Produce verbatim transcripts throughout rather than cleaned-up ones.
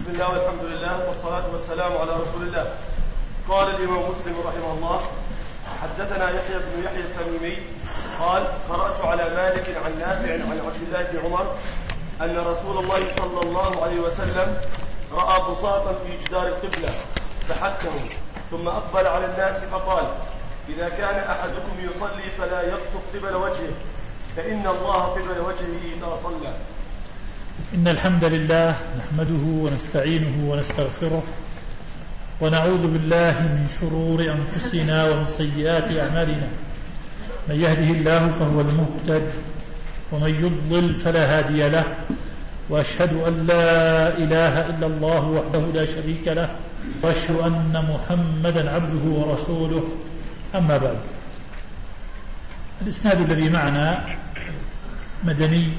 بسم الله والحمد لله والصلاة والسلام على رسول الله. قال الإمام مسلم رحمه الله: حدثنا يحيى بن يحيى التميمي قال: قرأت على مالك عن نافع عن عبد الله بن عمر أن رسول الله صلى الله عليه وسلم رأى بساطا في جدار القبلة فحكه، ثم أقبل على الناس فقال: إذا كان أحدكم يصلي فلا يبصق قبل وجهه، فإن الله قبل وجهه إذا صلى. إن الحمد لله نحمده ونستعينه ونستغفره ونعوذ بالله من شرور أنفسنا ومن سيئات أعمالنا، من يهده الله فهو المهتد ومن يضلل فلا هادي له، وأشهد أن لا إله إلا الله وحده لا شريك له، وأشهد أن محمدا عبده ورسوله. أما بعد، الإسناد الذي معنا مدني،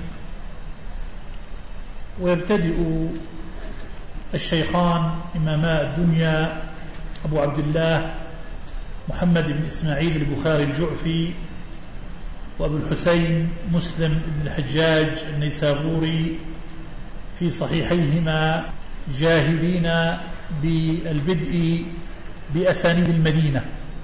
ويبتدئ الشيخان إماما الدنيا أبو عبد الله محمد بن إسماعيل البخاري الجعفي وأبو الحسين مسلم بن الحجاج النيسابوري في صحيحيهما جاهدين بالبدء بأسانيد المدينة.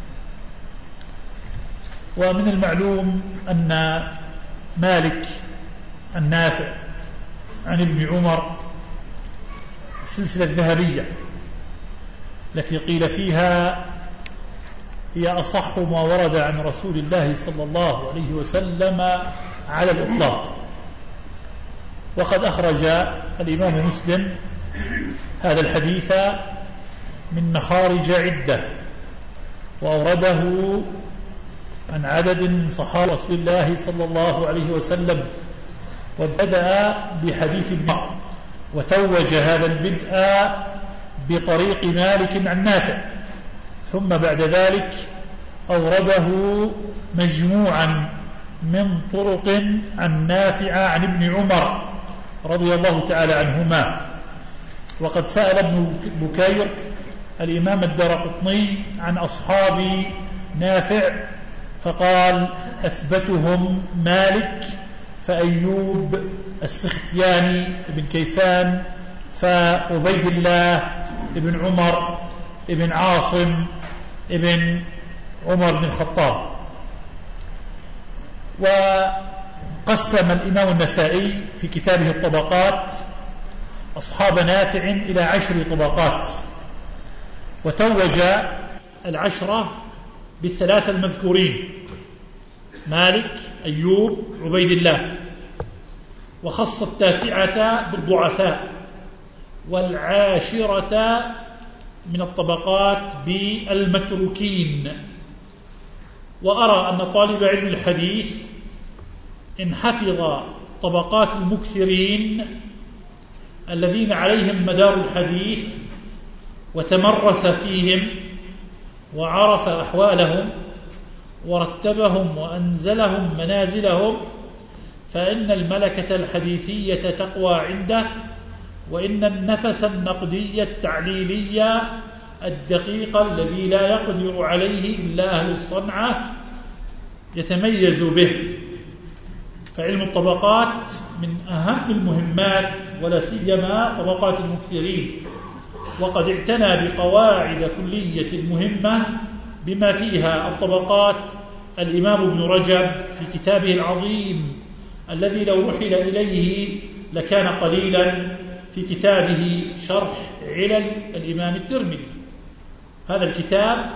ومن المعلوم أن مالك النافع عن ابن عمر السلسلة الذهبية التي قيل فيها هي أصح ما ورد عن رسول الله صلى الله عليه وسلم على الإطلاق. وقد أخرج الإمام مسلم هذا الحديث من مخارج عدة، وأورده عن عدد من صحابة رسول الله صلى الله عليه وسلم، وبدأ بحديث ابن عمر، وتوج هذا البدء بطريق مالك عن نافع، ثم بعد ذلك أورده مجموعا من طرق عن نافع عن ابن عمر رضي الله تعالى عنهما. وقد سأل ابن بكير الإمام الدارقطني عن أصحاب نافع فقال: أثبتهم مالك، فأيوب السختياني بن كيسان، فعبيد الله بن عمر بن عاصم بن عمر بن الخطاب. وقسم الإمام النسائي في كتابه الطبقات أصحاب نافع إلى عشر طبقات، وتوج العشرة بالثلاثة المذكورين: مالك، أيوب، عبيد الله، وخص التاسعة بالضعفاء، والعاشرة من الطبقات بالمتروكين. وأرى أن طالب علم الحديث إن حفظ طبقات المكثرين الذين عليهم مدار الحديث وتمرس فيهم وعرف أحوالهم ورتبهم وأنزلهم منازلهم، فإن الملكة الحديثية تقوى عنده، وإن النفس النقدي التعليلي الدقيق الذي لا يقدر عليه إلا أهل الصنعة يتميز به. فعلم الطبقات من أهم المهمات، ولا سيما طبقات المكثرين، وقد اعتنى بقواعد كلية مهمة بما فيها الطبقات الإمام ابن رجب في كتابه العظيم الذي لو رحل إليه لكان قليلا، في كتابه شرح علل الإمام الترمذي. هذا الكتاب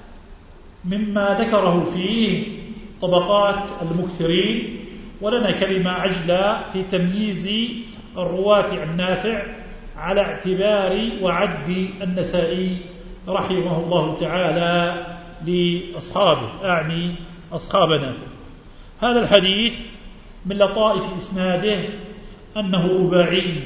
مما ذكره فيه طبقات المكثرين، ولنا كلمة عجلة في تمييز الرواة عن نافع على اعتبار وعد النسائي رحمه الله تعالى لأصحابه، أعني أصحاب نافع. هذا الحديث من لطائف إسناده أنه رباعي،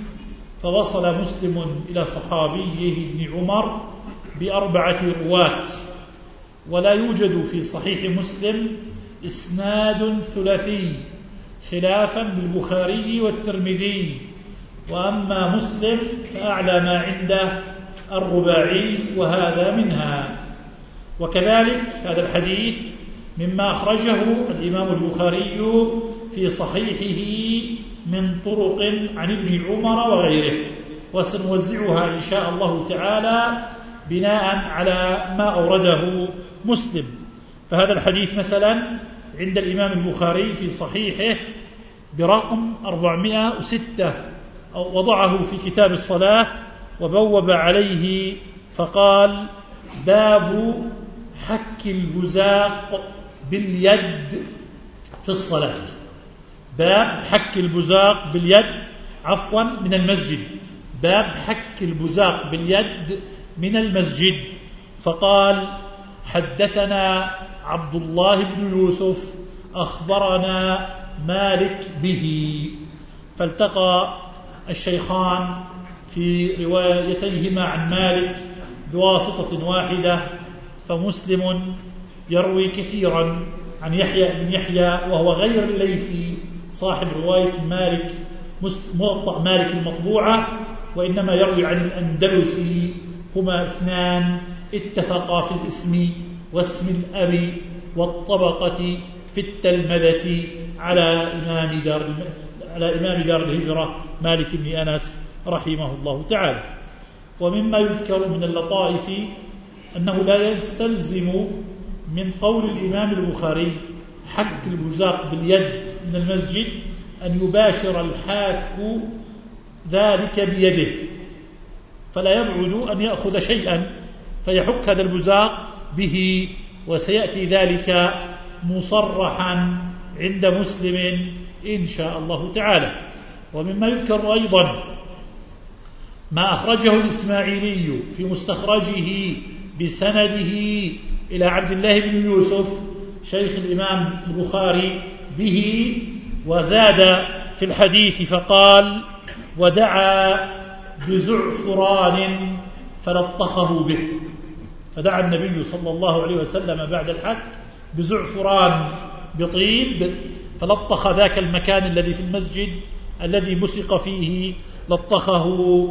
فوصل مسلم إلى صحابيه ابن عمر بأربعة رواة، ولا يوجد في صحيح مسلم إسناد ثلاثي خلافا للبخاري والترمذي، وأما مسلم فأعلى ما عنده الرباعي، وهذا منها. وكذلك هذا الحديث مما أخرجه الإمام البخاري في صحيحه من طرق عن ابن عمر وغيره، وسنوزعها إن شاء الله تعالى بناء على ما أورده مسلم. فهذا الحديث مثلا عند الإمام البخاري في صحيحه برقم أربعمائة وستة، وضعه في كتاب الصلاة وبوب عليه فقال: باب حك البزاق باليد في الصلاة. باب حك البزاق باليد عفوا من المسجد باب حك البزاق باليد من المسجد. فقال: حدثنا عبد الله بن يوسف أخبرنا مالك به. فالتقى الشيخان في روايتيهما عن مالك بواسطة واحدة، فمسلم يروي كثيرا عن يحيى بن يحيى وهو غير الليثي صاحب رواية مالك موطأ مالك المطبوعة، وإنما يروي عن الأندلسي. هما اثنان اتفقا في الاسم واسم الأب والطبقة في التلمذة على إمام دار على إمام دار الهجرة مالك بن أنس رحمه الله تعالى. ومما يذكر من اللطائف أنه لا يستلزم من قول الإمام البخاري حك البزاق باليد من المسجد أن يباشر الحاك ذلك بيده، فلا يبعد أن يأخذ شيئا فيحك هذا البزاق به، وسيأتي ذلك مصرحا عند مسلم إن شاء الله تعالى. ومما يذكر أيضا ما أخرجه الإسماعيلي في مستخرجه بسنده إلى عبد الله بن يوسف شيخ الإمام البخاري به، وزاد في الحديث فقال: ودعا بزعفران فلطخه به. فدعا النبي صلى الله عليه وسلم بعد الحك بزعفران بطيب، فلطخ ذاك المكان الذي في المسجد الذي مسق فيه، لطخه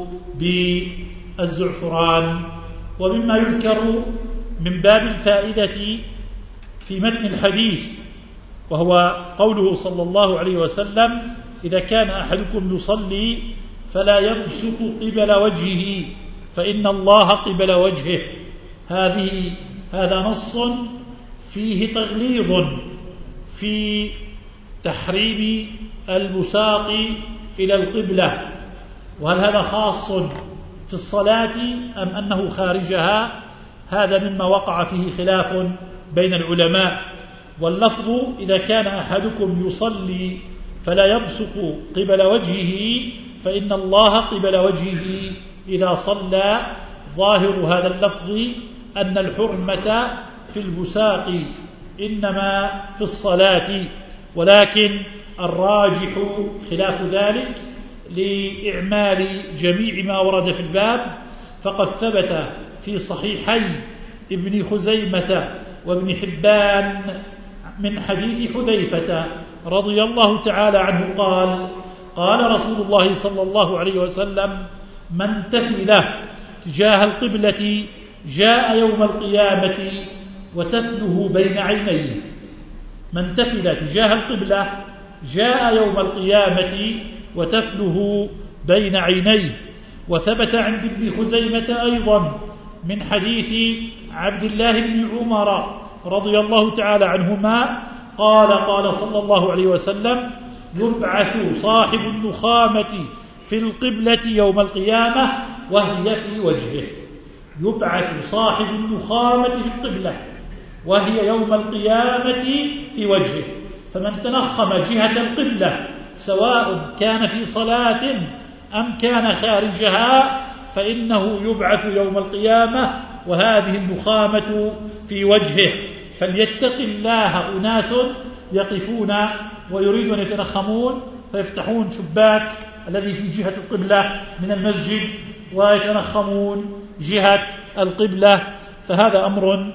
بالزعفران. ومما يذكر من باب الفائدة في متن الحديث وهو قوله صلى الله عليه وسلم: إذا كان أحدكم يصلي فلا يبصق قبل وجهه فإن الله قبل وجهه. هذه هذا نص فيه تغليظ في تحريم البساق إلى القبلة، وهل هذا خاص في الصلاة أم أنه خارجها؟ هذا مما وقع فيه خلاف بين العلماء. واللفظ: إذا كان أحدكم يصلي فلا يبصق قبل وجهه فإن الله قبل وجهه إذا صلى. ظاهر هذا اللفظ أن الحرمة في البساق إنما في الصلاة، ولكن الراجح خلاف ذلك لإعمال جميع ما ورد في الباب. فقد ثبت في صحيحي ابن خزيمة وابن حبان من حديث حذيفة رضي الله تعالى عنه قال: قال رسول الله صلى الله عليه وسلم: من تفل تجاه القبلة جاء يوم القيامة وتفله بين عينيه. من تفل تجاه القبلة جاء يوم القيامة وتفله بين عينيه. وثبت عند ابن خزيمة أيضا من حديث عبد الله بن عمر رضي الله تعالى عنهما قال: قال صلى الله عليه وسلم: يبعث صاحب النخامة في القبلة يوم القيامة وهي في وجهه. يبعث صاحب النخامة في القبلة وهي يوم القيامة في وجهه. فمن تنخم جهة القبلة سواء كان في صلاة أم كان خارجها فإنه يبعث يوم القيامة وهذه النخامة في وجهه. فليتق الله أناس يقفون ويريدون أن يتنخمون فيفتحون شباك الذي في جهة القبلة من المسجد ويتنخمون جهة القبلة، فهذا أمر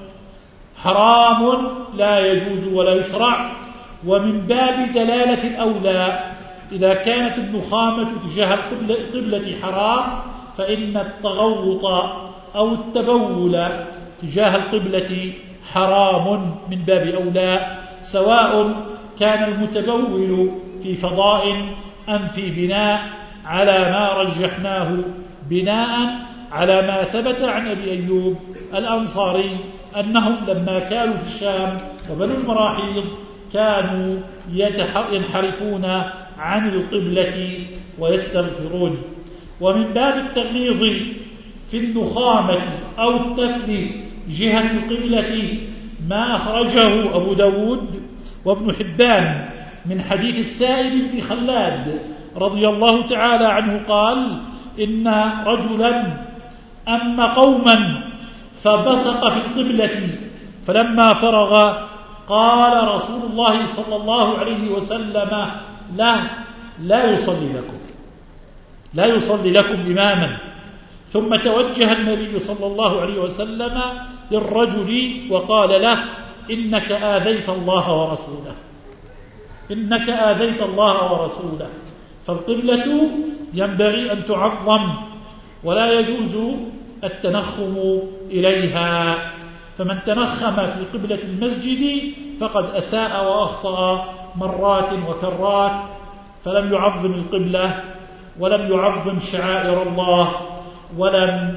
حرام لا يجوز ولا يشرع. ومن باب دلالة الأولى إذا كانت النخامة تجاه القبلة حرام فإن التغوط أو التبول تجاه القبلة حرام من باب أولى، سواء كان المتبول في فضاء أم في بناء على ما رجحناه بناء على ما ثبت عن أبي أيوب الأنصاري أنهم لما كانوا في الشام وبنو المراحيض كانوا ينحرفون عن القبلة ويستغفرون. ومن باب التغليظ في النخامة أو التفل جهة القبلة ما أخرجه أبو داود وابن حبان من حديث السائب بن خلاد رضي الله تعالى عنه قال: إن رجلا أما قوما فبصق في القبلة، فلما فرغ قال رسول الله صلى الله عليه وسلم له: لا يصلي لكم لا يصلي لكم إماما. ثم توجه النبي صلى الله عليه وسلم للرجل وقال له: إنك آذيت الله ورسوله إنك آذيت الله ورسوله. فالقبلة ينبغي أن تعظم ولا يجوز التنخم إليها، فمن تنخم في قبلة المسجد فقد أساء وأخطأ مرات وكرات، فلم يعظم القبلة ولم يعظم شعائر الله ولم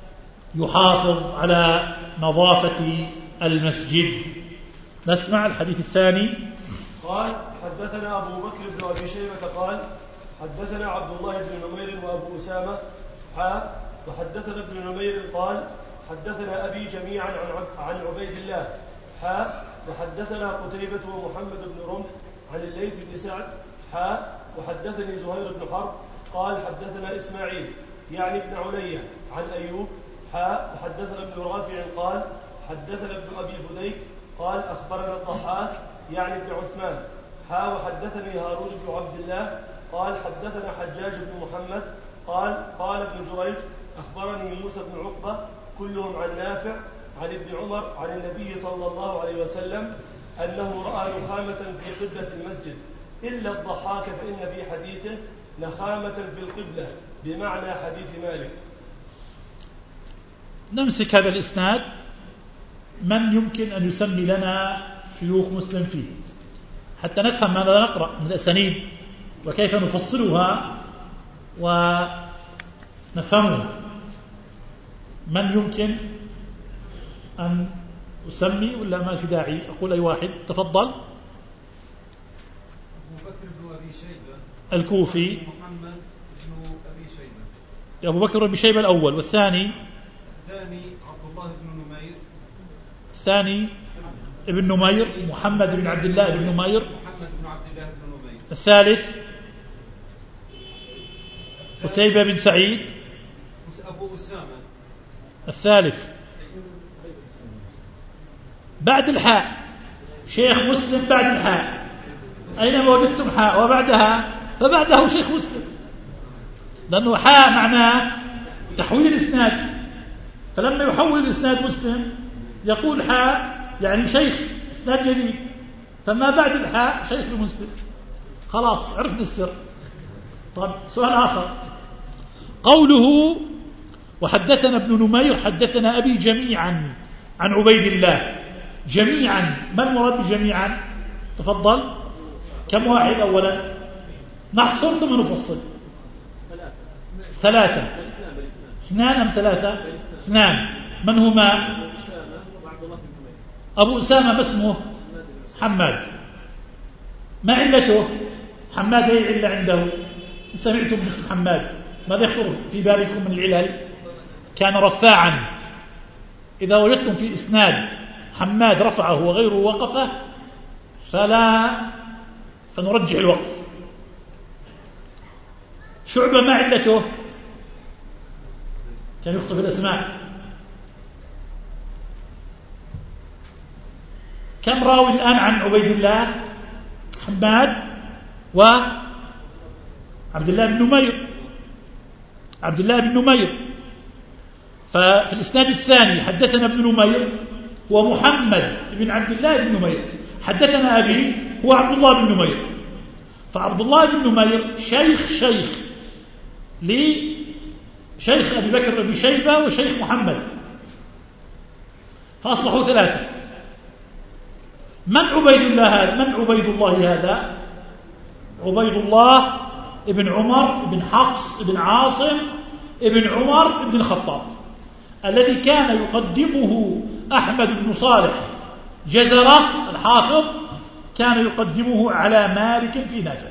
يحافظ على نظافة المسجد. نسمع الحديث الثاني. قال: حدثنا أبو بكر بن أبي شيبة قال: حدثنا عبد الله بن نمير وأبو أسامة حا وحدثنا ابن نمير قال: حدثنا أبي جميعا عن عبيد الله حا وحدثنا قتيبة ومحمد بن رمح عن الليث بن سعد حا وحدثني زهير بن حرب قال: حدثنا إسماعيل يعني ابن علية عن أيوب حا وحدثنا ابن رافع قال: حدثنا ابن أبي فديك قال: أخبرنا الضحاك يعني ابن عثمان حا وحدثني هارون بن عبد الله قال: حدثنا حجاج بن محمد قال: قال ابن جريج: أخبرني موسى بن عقبة كلهم عن نافع عن ابن عمر عن النبي صلى الله عليه وسلم أنه رأى نخامة في قبلة المسجد إلا الضحاك فإن في حديثه نخامة في القبلة بمعنى حديث مالك. نمسك هذا الإسناد. من يمكن أن يسمي لنا شيوخ مسلم فيه حتى نفهم ماذا نقرأ من الأسانيد وكيف نفصلها ونفهمها؟ من يمكن أن أسمي ولا ما في داعي أقول أي واحد؟ تفضل. أبو بكر بن أبي شيبة الكوفي. محمد بن أبي شيبة. أبو بكر بن أبي شيبة الأول. والثاني الثاني عبد الله بن نمير. الثاني ابن نمير محمد بن عبد الله بن نمير. محمد بن عبد الله بن نمير. الثالث قتيبة بن سعيد. أبو أسامة. الثالث بعد الحاء شيخ مسلم بعد الحاء، أينما وجدتم حاء وبعدها فبعده شيخ مسلم، لأنه حاء معناه تحويل الإسناد، فلما يحول الإسناد مسلم يقول حاء يعني شيخ إسناد جديد، فما بعد الحاء شيخ المسلم. خلاص عرفنا السر. طب سؤال آخر، قوله وحدثنا ابن نمير حدثنا أبي جميعا عن عبيد الله، جميعا ما المراد بجميعا؟ تفضل. كم واحد أولا؟ نحصر ثم نفصل. ثلاثة. اثنان أم ثلاثة؟ اثنان. من هما؟ أبو أسامة. ما اسمه؟ حماد. ما علته؟ حماد أي علة عنده؟ سمعتم باسم حماد ماذا يخطر في بالكم من العلل؟ كان رفاعا، إذا وجدتم في إسناد حماد رفعه وغيره وقفه فلا فنرجح الوقف. شعبة ما علته؟ كان يخطئ في الأسماء. كم راوي الآن عن عبيد الله؟ حماد وعبد الله بن نمير. عبد الله بن نمير. ففي الإسناد الثاني حدثنا ابن نمير ومحمد بن عبد الله بن نمير، حدثنا أبي هو عبد الله بن نمير، فعبد الله بن نمير شيخ شيخ لشيخ أبي بكر أبي شيبة وشيخ محمد، فأصبحوا ثلاثة. من عبيد الله هذا؟ من عبيد الله هذا؟ عبيد الله ابن عمر ابن حفص ابن عاصم ابن عمر ابن الخطاب، الذي كان يقدمه أحمد بن صالح جزرة الحافظ، كان يقدمه على مالك في نافع،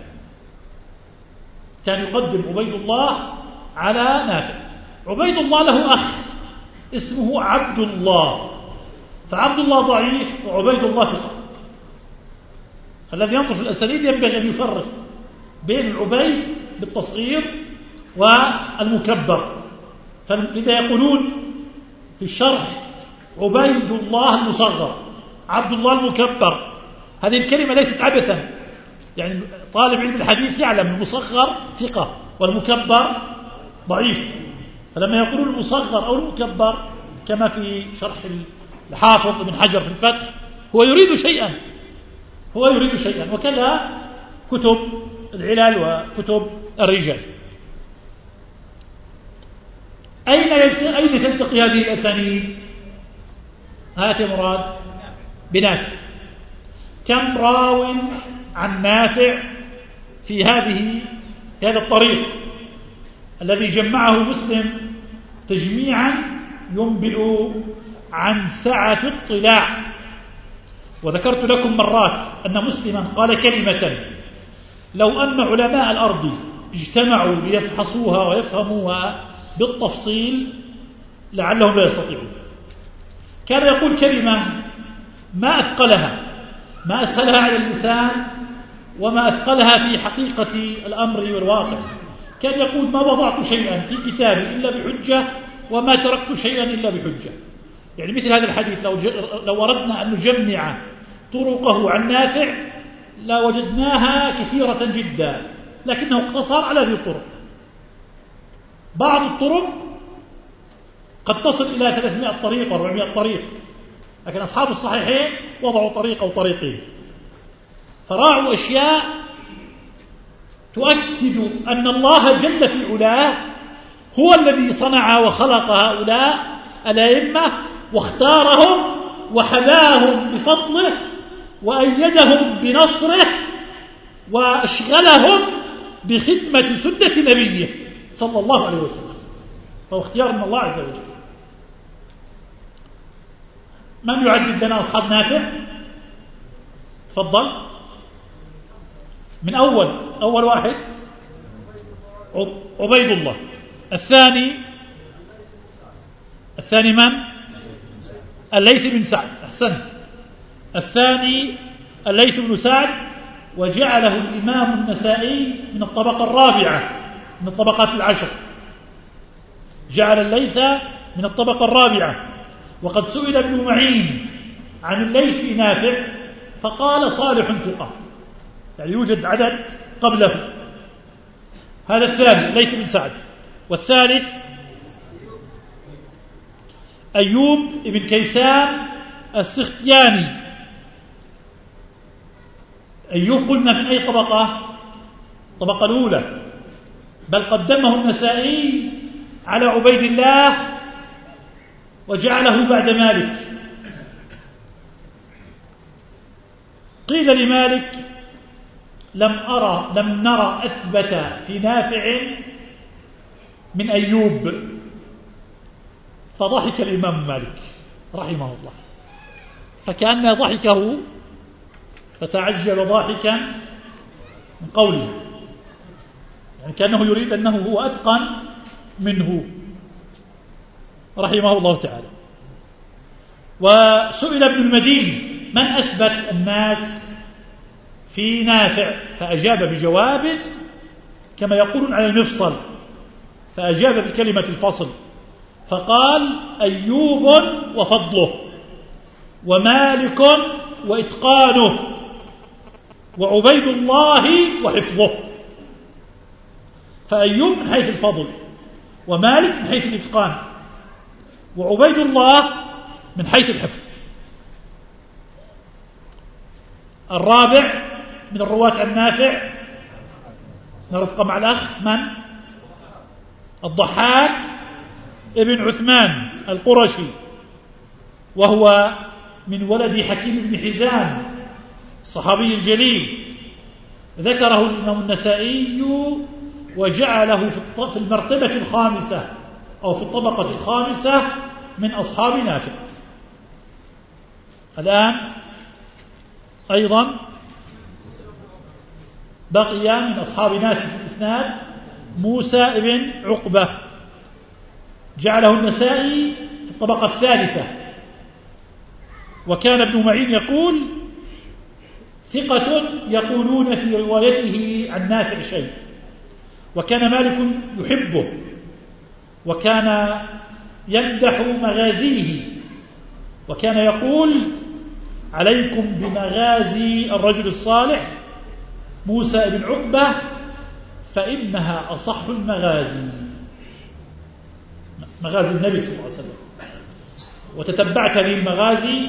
كان يقدم عبيد الله على نافع. عبيد الله له أخ اسمه عبد الله، فعبد الله ضعيف وعبيد الله ثقة. الذي ينظر في الأسانيد ينبغي أن يفرق بين العبيد بالتصغير والمكبر، فلذا يقولون في الشرح عبيد الله المصغر عبد الله المكبر. هذه الكلمة ليست عبثا، يعني طالب علم الحديث يعلم المصغر ثقة والمكبر ضعيف، فلما يقولون المصغر أو المكبر كما في شرح الحافظ ابن حجر في الفتح هو يريد شيئا، هو يريد شيئا، وكذا كتب العلل وكتب الرجال. أين أين تلتقي هذه الأسانيد؟ هات مراد بنافع. كم راو عن نافع في هذه في هذا الطريق الذي جمعه مسلم تجميعا ينبئ عن سعة اطلاع. وذكرت لكم مرات أن مسلما قال كلمة لو أن علماء الأرض اجتمعوا ليفحصوها ويفهموها بالتفصيل لعلهم لا يستطيعون. كان يقول كلمة ما أثقلها، ما أسهلها على اللسان وما أثقلها في حقيقة الأمر والواقع. كان يقول ما وضعت شيئا في كتابي إلا بحجة وما تركت شيئا إلا بحجة. يعني مثل هذا الحديث لو, لو أردنا أن نجمع طرقه عن نافع لوجدناها كثيرة جدا، لكنه اقتصر على هذه الطرق. بعض الطرق قد تصل إلى ثلاثمائة طريق وأربعمائة طريق، لكن أصحاب الصحيحين وضعوا طريق أو طريقين، فراعوا أشياء تؤكد أن الله جل في علاه هو الذي صنع وخلق هؤلاء الأئمة واختارهم وحذاهم بفضله وأيدهم بنصره وأشغلهم بخدمة سنة نبيه صلى الله عليه وسلم، فهو اختيار من الله عز وجل. من يعدد لنا أصحاب نافع؟ تفضل. من أول أول واحد عبيد الله. الثاني الثاني من؟ الليث بن سعد. أحسنت. الثاني الليث بن سعد، وجعله الإمام النسائي من الطبقة الرابعة من الطبقات العشر، جعل الليث من الطبقة الرابعة. وقد سئل ابن معين عن الليث في نافع فقال صالح ثقة، يعني يوجد عدد قبله. هذا الثاني ليث بن سعد. والثالث أيوب بن كيسان السختياني. أيوب قلنا من أي طبقة؟ الطبقة الأولى، بل قدمه النسائي على عبيد الله وجعله بعد مالك. قيل لمالك لم أرى لم نرى أثبت في نافع من أيوب، فضحك الإمام مالك رحمه الله، فكأن ضحكه فتعجل ضاحكا من قوله، يعني كأنه يريد أنه هو أتقن منه رحمه الله تعالى. وسئل ابن المديني من أثبت الناس في نافع، فأجاب بجواب كما يقولون على المفصل، فأجاب بكلمة الفصل فقال أيوب وفضله، ومالك وإتقانه، وعبيد الله وحفظه. فأيوب من حيث الفضل، ومالك من حيث الإتقان، وعبيد الله من حيث الحفظ. الرابع من الرواة النافع نرفق مع الأخ من؟ الضحاك ابن عثمان القرشي، وهو من ولد حكيم بن حزام الصحابي الجليل، ذكره الإمام النسائي وجعله في المرتبة الخامسة أو في الطبقة الخامسة من أصحاب نافع. الآن أيضا بقي من أصحاب نافع في الإسناد موسى بن عقبة، جعله النسائي في الطبقة الثالثة. وكان ابن معين يقول ثقة يقولون في روايته عن نافع شيء، وكان مالك يحبه وكان يمدح مغازيه، وكان يقول عليكم بمغازي الرجل الصالح موسى بن عقبة فإنها أصح المغازي، مغازي النبي صلى الله عليه وسلم. وتتبعت هذه المغازي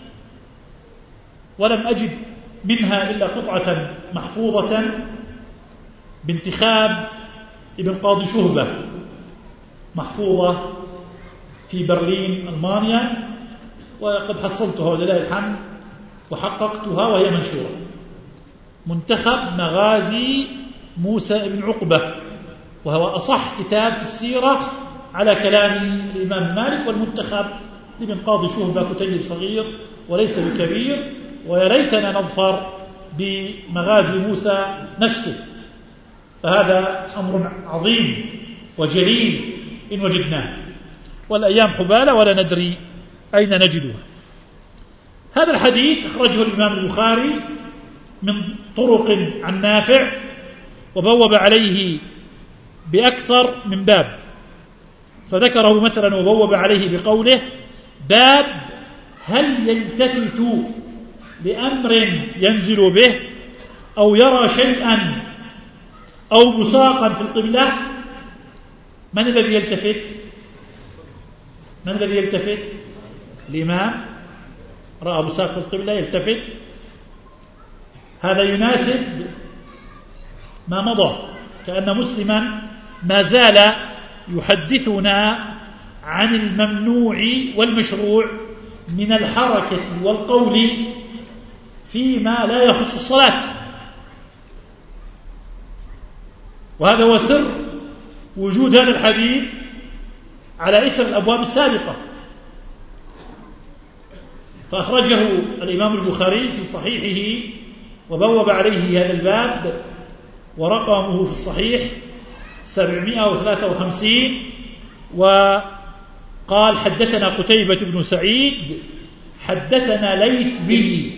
ولم أجد منها إلا قطعة محفوظة بانتخاب ابن قاضي شهبة، محفوظة في برلين ألمانيا، وقد حصلتها ولله الحمد وحققتها وهي منشورة. منتخب مغازي موسى بن عقبة، وهو أصح كتاب في السيرة على كلام الإمام مالك، والمنتخب لابن قاضي شهبة كتيب صغير وليس بكبير، ويا ليتنا نظفر بمغازي موسى نفسه، فهذا أمر عظيم وجليل إن وجدناه، والأيام حبالة ولا ندري أين نجدها. هذا الحديث أخرجه الإمام البخاري من طرق عن نافع، وبوب عليه بأكثر من باب، فذكره مثلا وبوب عليه بقوله باب هل يلتفت لأمر ينزل به أو يرى شيئا أو بصاقا في القبلة. من الذي يلتفت؟ من الذي يلتفت؟ الإمام رأى بصاق في القبلة يلتفت. هذا يناسب ما مضى، كأن مسلما ما زال يحدثنا عن الممنوع والمشروع من الحركة والقول فيما لا يخص الصلاة، وهذا هو سر وجود هذا الحديث على إثر الأبواب السابقة. فأخرجه الإمام البخاري في صحيحه وبوب عليه هذا الباب، ورقمه في الصحيح سبعمائة وثلاثة وخمسين. وقال حدثنا قتيبة بن سعيد حدثنا ليث به،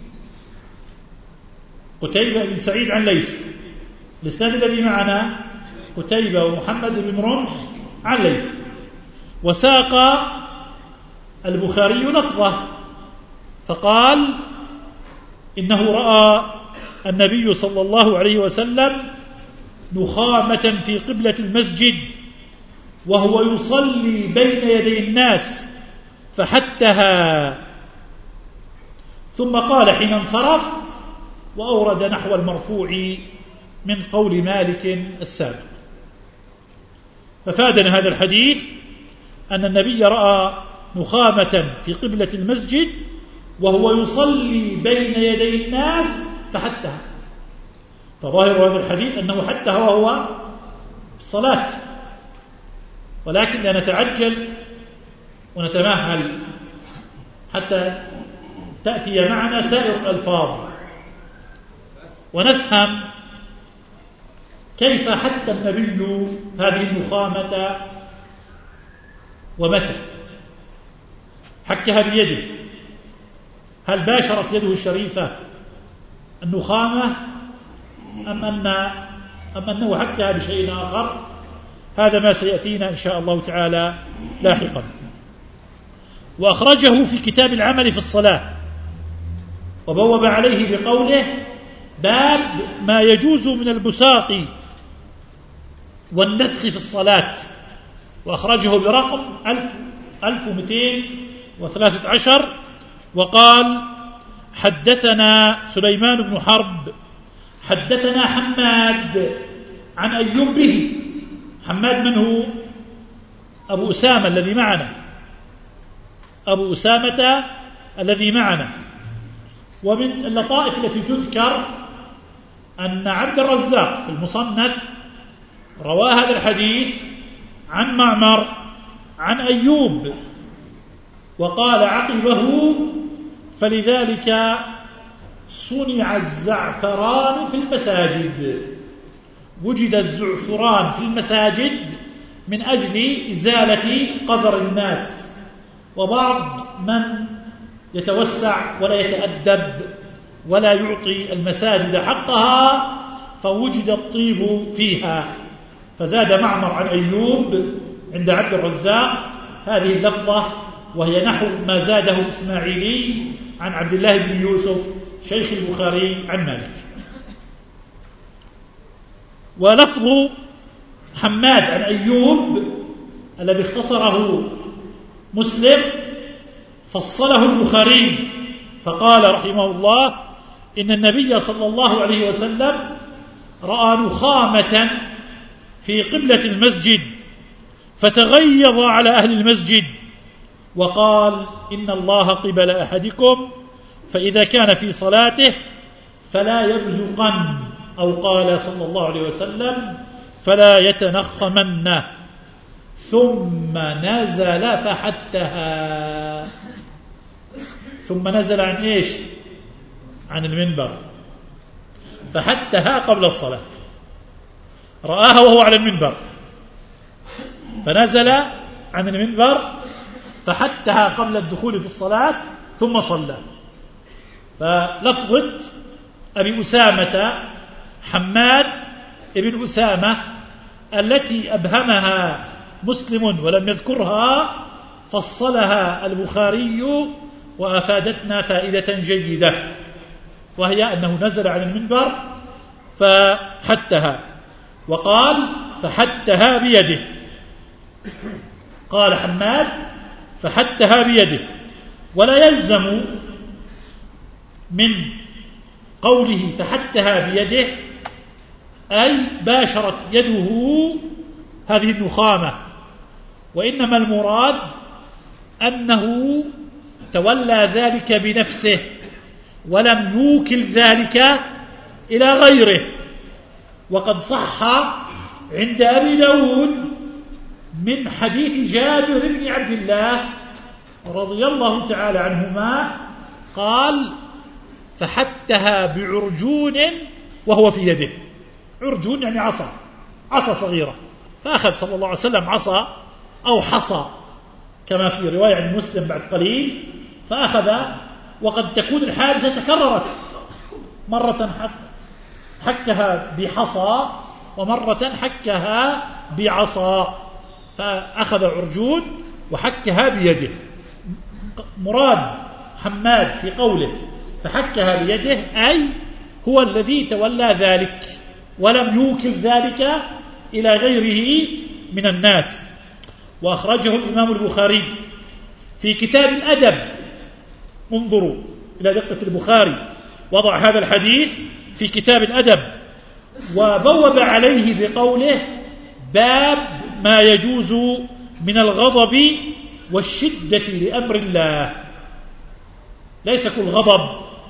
قتيبة بن سعيد عن ليث. الإسناد الذي معنا قتيبة ومحمد بن رمح عن ليث. وساق البخاري لفظه فقال إنه رأى النبي صلى الله عليه وسلم نخامة في قبلة المسجد وهو يصلي بين يدي الناس فحتها، ثم قال حين انصرف وأورد نحو المرفوع من قول مالك السابق. ففادنا هذا الحديث أن النبي رأى نخامة في قبلة المسجد وهو يصلي بين يدي الناس فحتها. فظاهر هذا الحديث أنه حتها وهو الصلاة، ولكن لا نتعجل ونتمهل حتى تأتي معنا سائر الألفاظ ونفهم كيف حتى النبي هذه النخامة ومتى حكها بيده. هل باشرت يده الشريفة النخامة أم, أن أم أنه حكها بشيء آخر؟ هذا ما سيأتينا إن شاء الله تعالى لاحقا. وأخرجه في كتاب العمل في الصلاة وبوب عليه بقوله باب ما يجوز من البساق والنفخ في الصلاة، وأخرجه برقم ألف ومئتين وثلاثة عشر. وقال حدثنا سليمان بن حرب حدثنا حماد عن أيوب به. حماد من هو؟ أبو أسامة الذي معنا، أبو أسامة الذي معنا. ومن اللطائف التي تذكر أن عبد الرزاق في المصنف روى هذا الحديث عن معمر عن أيوب، وقال عقبه: فلذلك صنع الزعفران في المساجد. وجد الزعفران في المساجد من أجل إزالة قذر الناس، وبعض من يتوسع ولا يتأدب ولا يعطي المساجد حقها فوجد الطيب فيها، فزاد معمر عن أيوب عند عبد الرزاق هذه اللفظة، وهي نحو ما زاده إسماعيلي عن عبد الله بن يوسف شيخ البخاري عن مالك. ولفظ حماد عن أيوب الذي اختصره مسلم فصله البخاري، فقال رحمه الله: إن النبي صلى الله عليه وسلم رأى نخامة في قبلة المسجد فتغيظ على أهل المسجد وقال: إن الله قبل أحدكم، فإذا كان في صلاته فلا يبزقن، أو قال صلى الله عليه وسلم: فلا يتنخمن. ثم نزل فحتها. ثم نزل عن إيش؟ عن المنبر، فحتها قبل الصلاة، رآها وهو على المنبر، فنزل عن المنبر فحتها قبل الدخول في الصلاة ثم صلى. فلفظة أبي أسامة حماد ابن أسامة التي أبهمها مسلم ولم يذكرها فصلها البخاري وأفادتنا فائدة جيدة، وهي أنه نزل عن المنبر فحتها، وقال: فحتها بيده. قال حماد: فحتها بيده. ولا يلزم من قوله فحتها بيده أي باشرت يده هذه النخامة، وإنما المراد أنه تولى ذلك بنفسه ولم يوكل ذلك إلى غيره. وقد صح عند أبي داود من حديث جابر بن عبد الله رضي الله تعالى عنهما قال: فحتها بعرجون وهو في يده. عرجون يعني عصا، عصا صغيرة، فأخذ صلى الله عليه وسلم عصا أو حصى كما في رواية عن مسلم بعد قليل، فأخذ. وقد تكون الحادثة تكررت، مرة حكها بحصى ومرة حكها بعصا، فأخذ عرجون وحكها بيده. مراد حماد في قوله فحكها بيده أي هو الذي تولى ذلك ولم يوكل ذلك إلى غيره من الناس. وأخرجه الإمام البخاري في كتاب الأدب. انظروا إلى دقة البخاري، وضع هذا الحديث في كتاب الأدب وبوب عليه بقوله: باب ما يجوز من الغضب والشدة لأمر الله. ليس كل غضب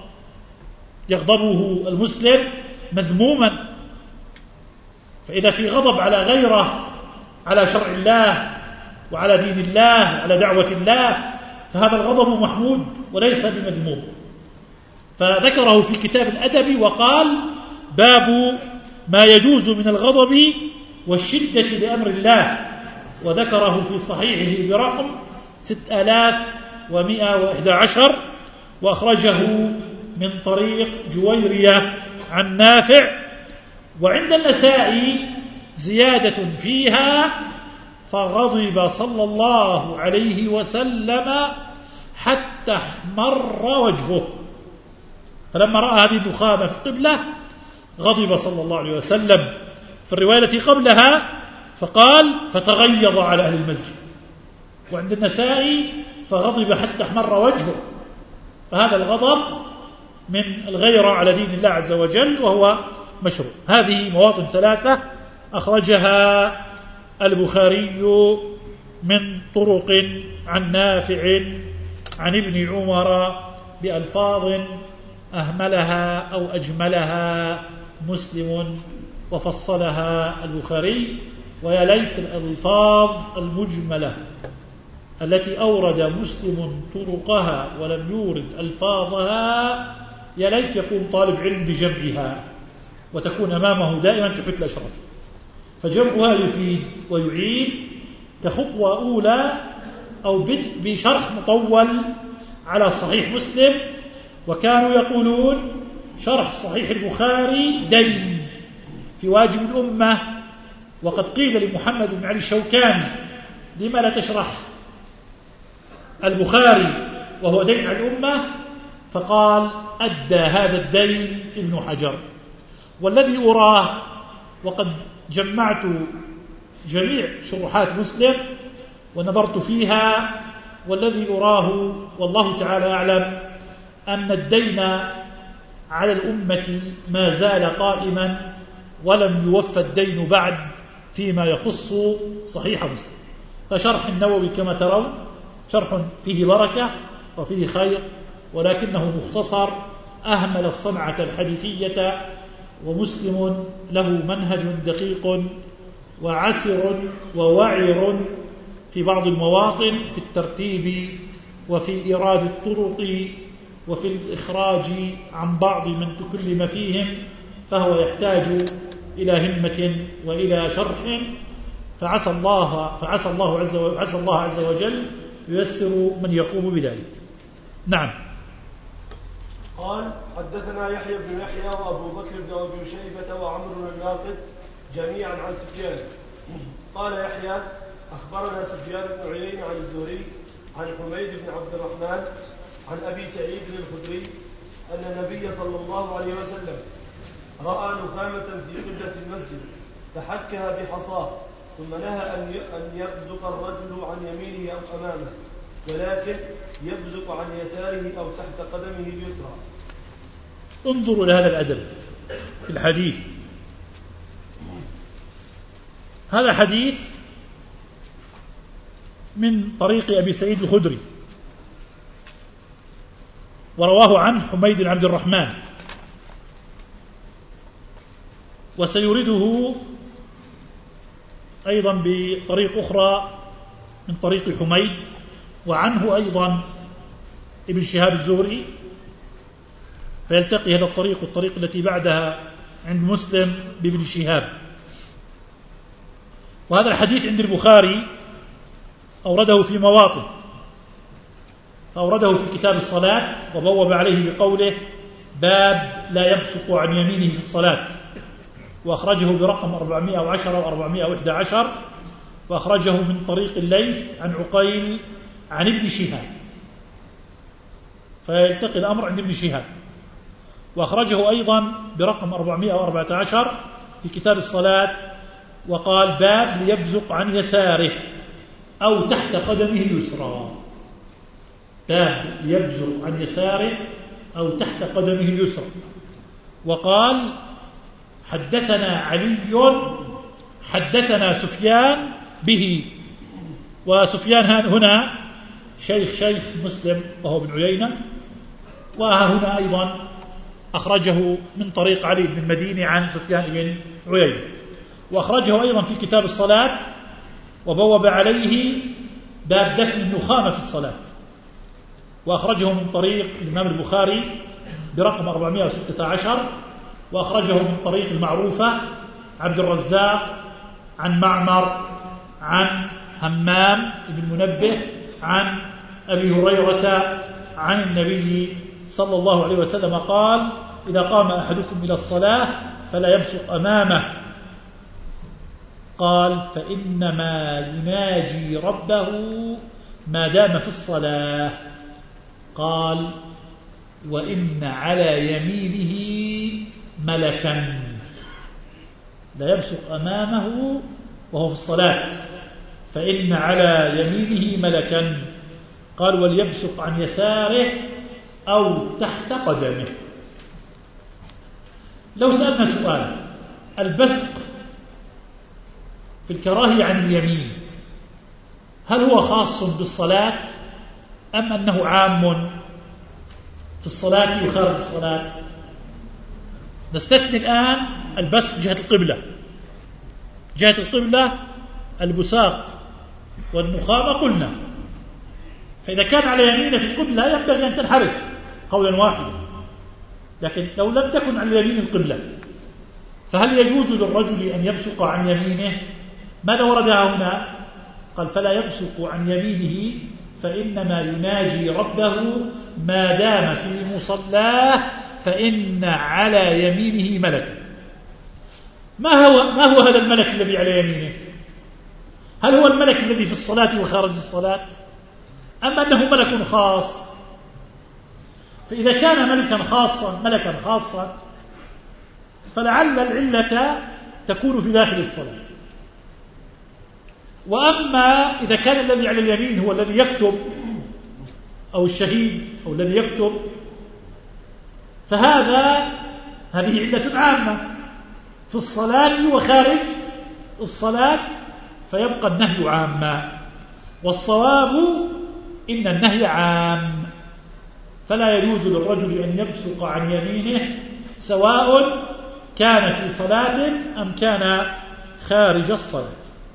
يغضبه المسلم مذموما، فإذا في غضب على غيره، على شرع الله وعلى دين الله على دعوة الله، فهذا الغضب محمود وليس بمذموم. فذكره في كتاب الأدب وقال: باب ما يجوز من الغضب والشدة لأمر الله، وذكره في صحيحه برقم ستة آلاف ومئة وإحدى عشر، وأخرجه من طريق جويرية عن نافع. وعند النسائي زيادة فيها: فغضب صلى الله عليه وسلم حتى احمر وجهه. فلما رأى هذه النخامة في القبلة غضب صلى الله عليه وسلم. في الرواية التي قبلها فقال: فتغيظ على أهل المسجد. وعند النسائي فغضب حتى احمر وجهه. فهذا الغضب من الغيرة على دين الله عز وجل، وهو مشروع. هذه مواطن ثلاثة أخرجها البخاري من طرق عن نافع عن ابن عمر بألفاظ أهملها أو أجملها مسلم وفصلها البخاري. ويا ليت الألفاظ المجملة التي أورد مسلم طرقها ولم يورد ألفاظها يا ليت يقوم طالب علم بجمعها وتكون أمامه دائما تحت الأشرف، فجمعها يفيد ويعين كخطوة أولى أو بدء بشرح مطول على صحيح مسلم. وكانوا يقولون شرح صحيح البخاري دين في واجب الأمة، وقد قيل لمحمد بن علي الشوكاني لما لا تشرح البخاري وهو دين على الأمة؟ فقال أدى هذا الدين ابن حجر. والذي أراه وقد جمعت جميع شروحات مسلم ونظرت فيها، والذي أراه والله تعالى أعلم أن الدين على الأمة ما زال قائما ولم يوفى الدين بعد فيما يخص صحيح مسلم. فشرح النووي كما ترون شرح فيه بركة وفيه خير، ولكنه مختصر أهمل الصنعة الحديثية، ومسلم له منهج دقيق وعسر ووعر في بعض المواطن في الترتيب وفي إيراد الطرق وفي الإخراج عن بعض من تكلم فيهم، فهو يحتاج إلى همة وإلى شرح، فعسى الله فعسى الله عز وجل عسى الله عز وجل ييسر من يقوم بذلك. نعم. قال حدثنا يحيى بن يحيى وأبو بكر بن أبي شيبة وعمرو بن الناقد جميعا عن سفيان. قال يحيى أخبرنا سفيان بن عيينة عن الزهري عن حميد بن عبد الرحمن عن أبي سعيد الخدري أن النبي صلى الله عليه وسلم رأى نخامة في قبلة المسجد فحكها بحصاه، ثم نهى أن يبزق الرجل عن يمينه أو أمامه، ولكن يبزق عن يساره أو تحت قدمه اليسرى. انظروا لهذا الأدب في الحديث. هذا حديث من طريق أبي سعيد الخدري، ورواه عنه حميد بن عبد الرحمن، وسيورده أيضا بطريق أخرى من طريق حميد، وعنه أيضا ابن شهاب الزهري، فيلتقي هذا الطريق والطريق التي بعدها عند مسلم بابن شهاب. وهذا الحديث عند البخاري أورده في مواطن، فأورده في كتاب الصلاة وبوب عليه بقوله باب لا يبصق عن يمينه في الصلاة، وأخرجه برقم أربعمائة وعشرة وأربعمائة وإحدى عشر، وأخرجه من طريق الليث عن عقيل عن ابن شهاب، فيلتقي الأمر عند ابن شهاب. وأخرجه أيضا برقم أربعمائة وأربعة عشر في كتاب الصلاة وقال باب ليبزق عن يساره أو تحت قدمه اليسرى، باب ليبزق عن يساره أو تحت قدمه اليسرى. وقال حدثنا علي حدثنا سفيان به، وسفيان هنا شيخ شيخ مسلم وهو ابن عيينة، وهنا أيضا أخرجه من طريق علي بن المديني عن سفيان بن عيينة، وأخرجه أيضا في كتاب الصلاة وبوب عليه باب دفن النخامة في الصلاة، وأخرجه من طريق الإمام البخاري برقم أربعمائة وستة عشر، وأخرجه من طريق المعروفة عبد الرزاق عن معمر عن همام بن منبه عن أبي هريرة عن النبي صلى الله عليه وسلم قال إذا قام أحدكم إلى الصلاة فلا يبصق أمامه، قال فإنما يناجي ربه ما دام في الصلاة، قال وإن على يمينه ملكا لا يبصق أمامه وهو في الصلاة، فإن على يمينه ملكا، قال وليبصق عن يساره أو تحت قدمه. لو سألنا سؤال، البصق في الكراهية عن اليمين هل هو خاص بالصلاة أم أنه عام في الصلاة وخارج الصلاة؟ نستثني الآن البسط جهة القبلة، جهة القبلة البساق والنخامة قلنا، فإذا كان على يمينه في القبلة ينبغي أن تنحرف قولا واحدا، لكن لو لم تكن على يمين القبلة فهل يجوز للرجل أن يبصق عن يمينه؟ ماذا ورد هنا؟ قال فلا يبصق عن يمينه فإنما يناجي ربه ما دام في مصلاه فإن على يمينه ملكا. ما هو, ما هو هذا الملك الذي على يمينه؟ هل هو الملك الذي في الصلاة وخارج الصلاة، أم أنه ملك خاص؟ فإذا كان ملكا خاصا ملكا خاصا فلعل العلة تكون في داخل الصلاة. وأما إذا كان الذي على اليمين هو الذي يكتب أو الشهيد أو الذي يكتب فهذا هذه علة عامة في الصلاة وخارج الصلاة، فيبقى النهي عاما، والصواب إن النهي عام، فلا يجوز للرجل أن يبصق عن يمينه سواء كان في صلاة أم كان خارج الصلاة.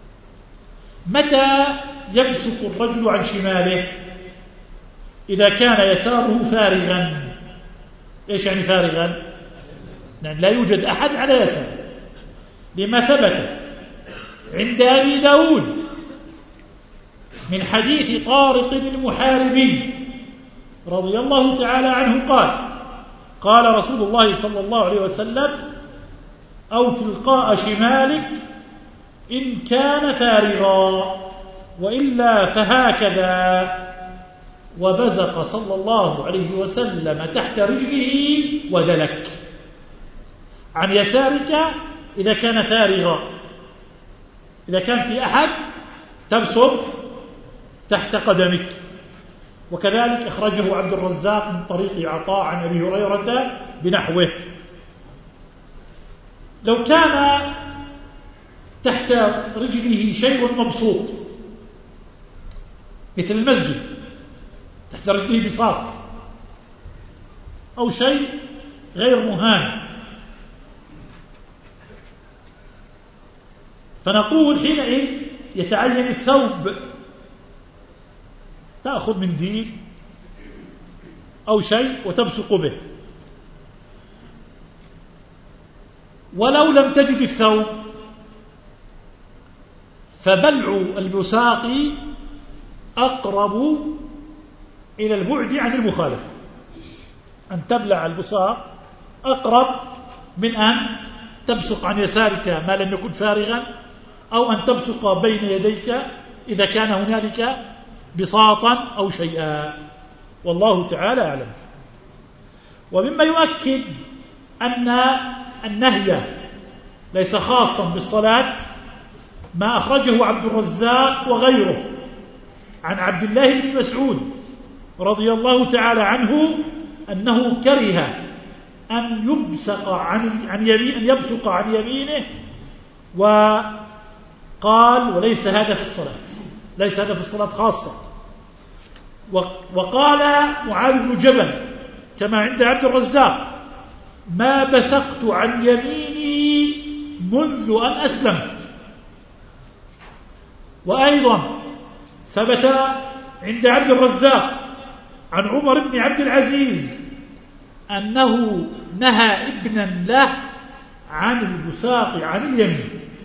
متى يبصق الرجل عن شماله؟ إذا كان يساره فارغا. إيش يعني فارغا؟ يعني لا يوجد أحد على يساره، لما ثبت عند أبي داود من حديث طارق المحاربي رضي الله تعالى عنه قال قال رسول الله صلى الله عليه وسلم أو تلقاء شمالك إن كان فارغا وإلا فهكذا، وبزق صلى الله عليه وسلم تحت رجله ودلك. عن يسارك إذا كان فارغا، إذا كان في أحد تبسط تحت قدمك. وكذلك أخرجه عبد الرزاق من طريق عطاء عن أبي هريرة بنحوه. لو كان تحت رجله شيء مبسوط مثل المسجد تحت رجله بساط أو شيء غير مهان، فنقول حينئذ يتعين الثوب، تأخذ منديل أو شيء وتبصق به. ولو لم تجد الثوب فبلع البساق أقرب إلى البعد عن المخالفة، أن تبلع البساق أقرب من أن تبصق عن يسارك ما لم يكن فارغا، أو أن تبصق بين يديك إذا كان هنالك بساطا أو شيئا، والله تعالى أعلم. ومما يؤكد أن النهي ليس خاصا بالصلاة ما أخرجه عبد الرزاق وغيره عن عبد الله بن مسعود رضي الله تعالى عنه أنه كره أن يبصق عن عن يمين أن يبصق عن يمينه، وقال وليس هذا في الصلاة، ليس هذا في الصلاة خاصة. وقال معاذ بن جبل كما عند عبد الرزاق ما بصقت عن يميني منذ أن أسلمت. وأيضا ثبت عند عبد الرزاق عن عمر بن عبد العزيز أنه نهى ابنا له عن البساق عن اليمين.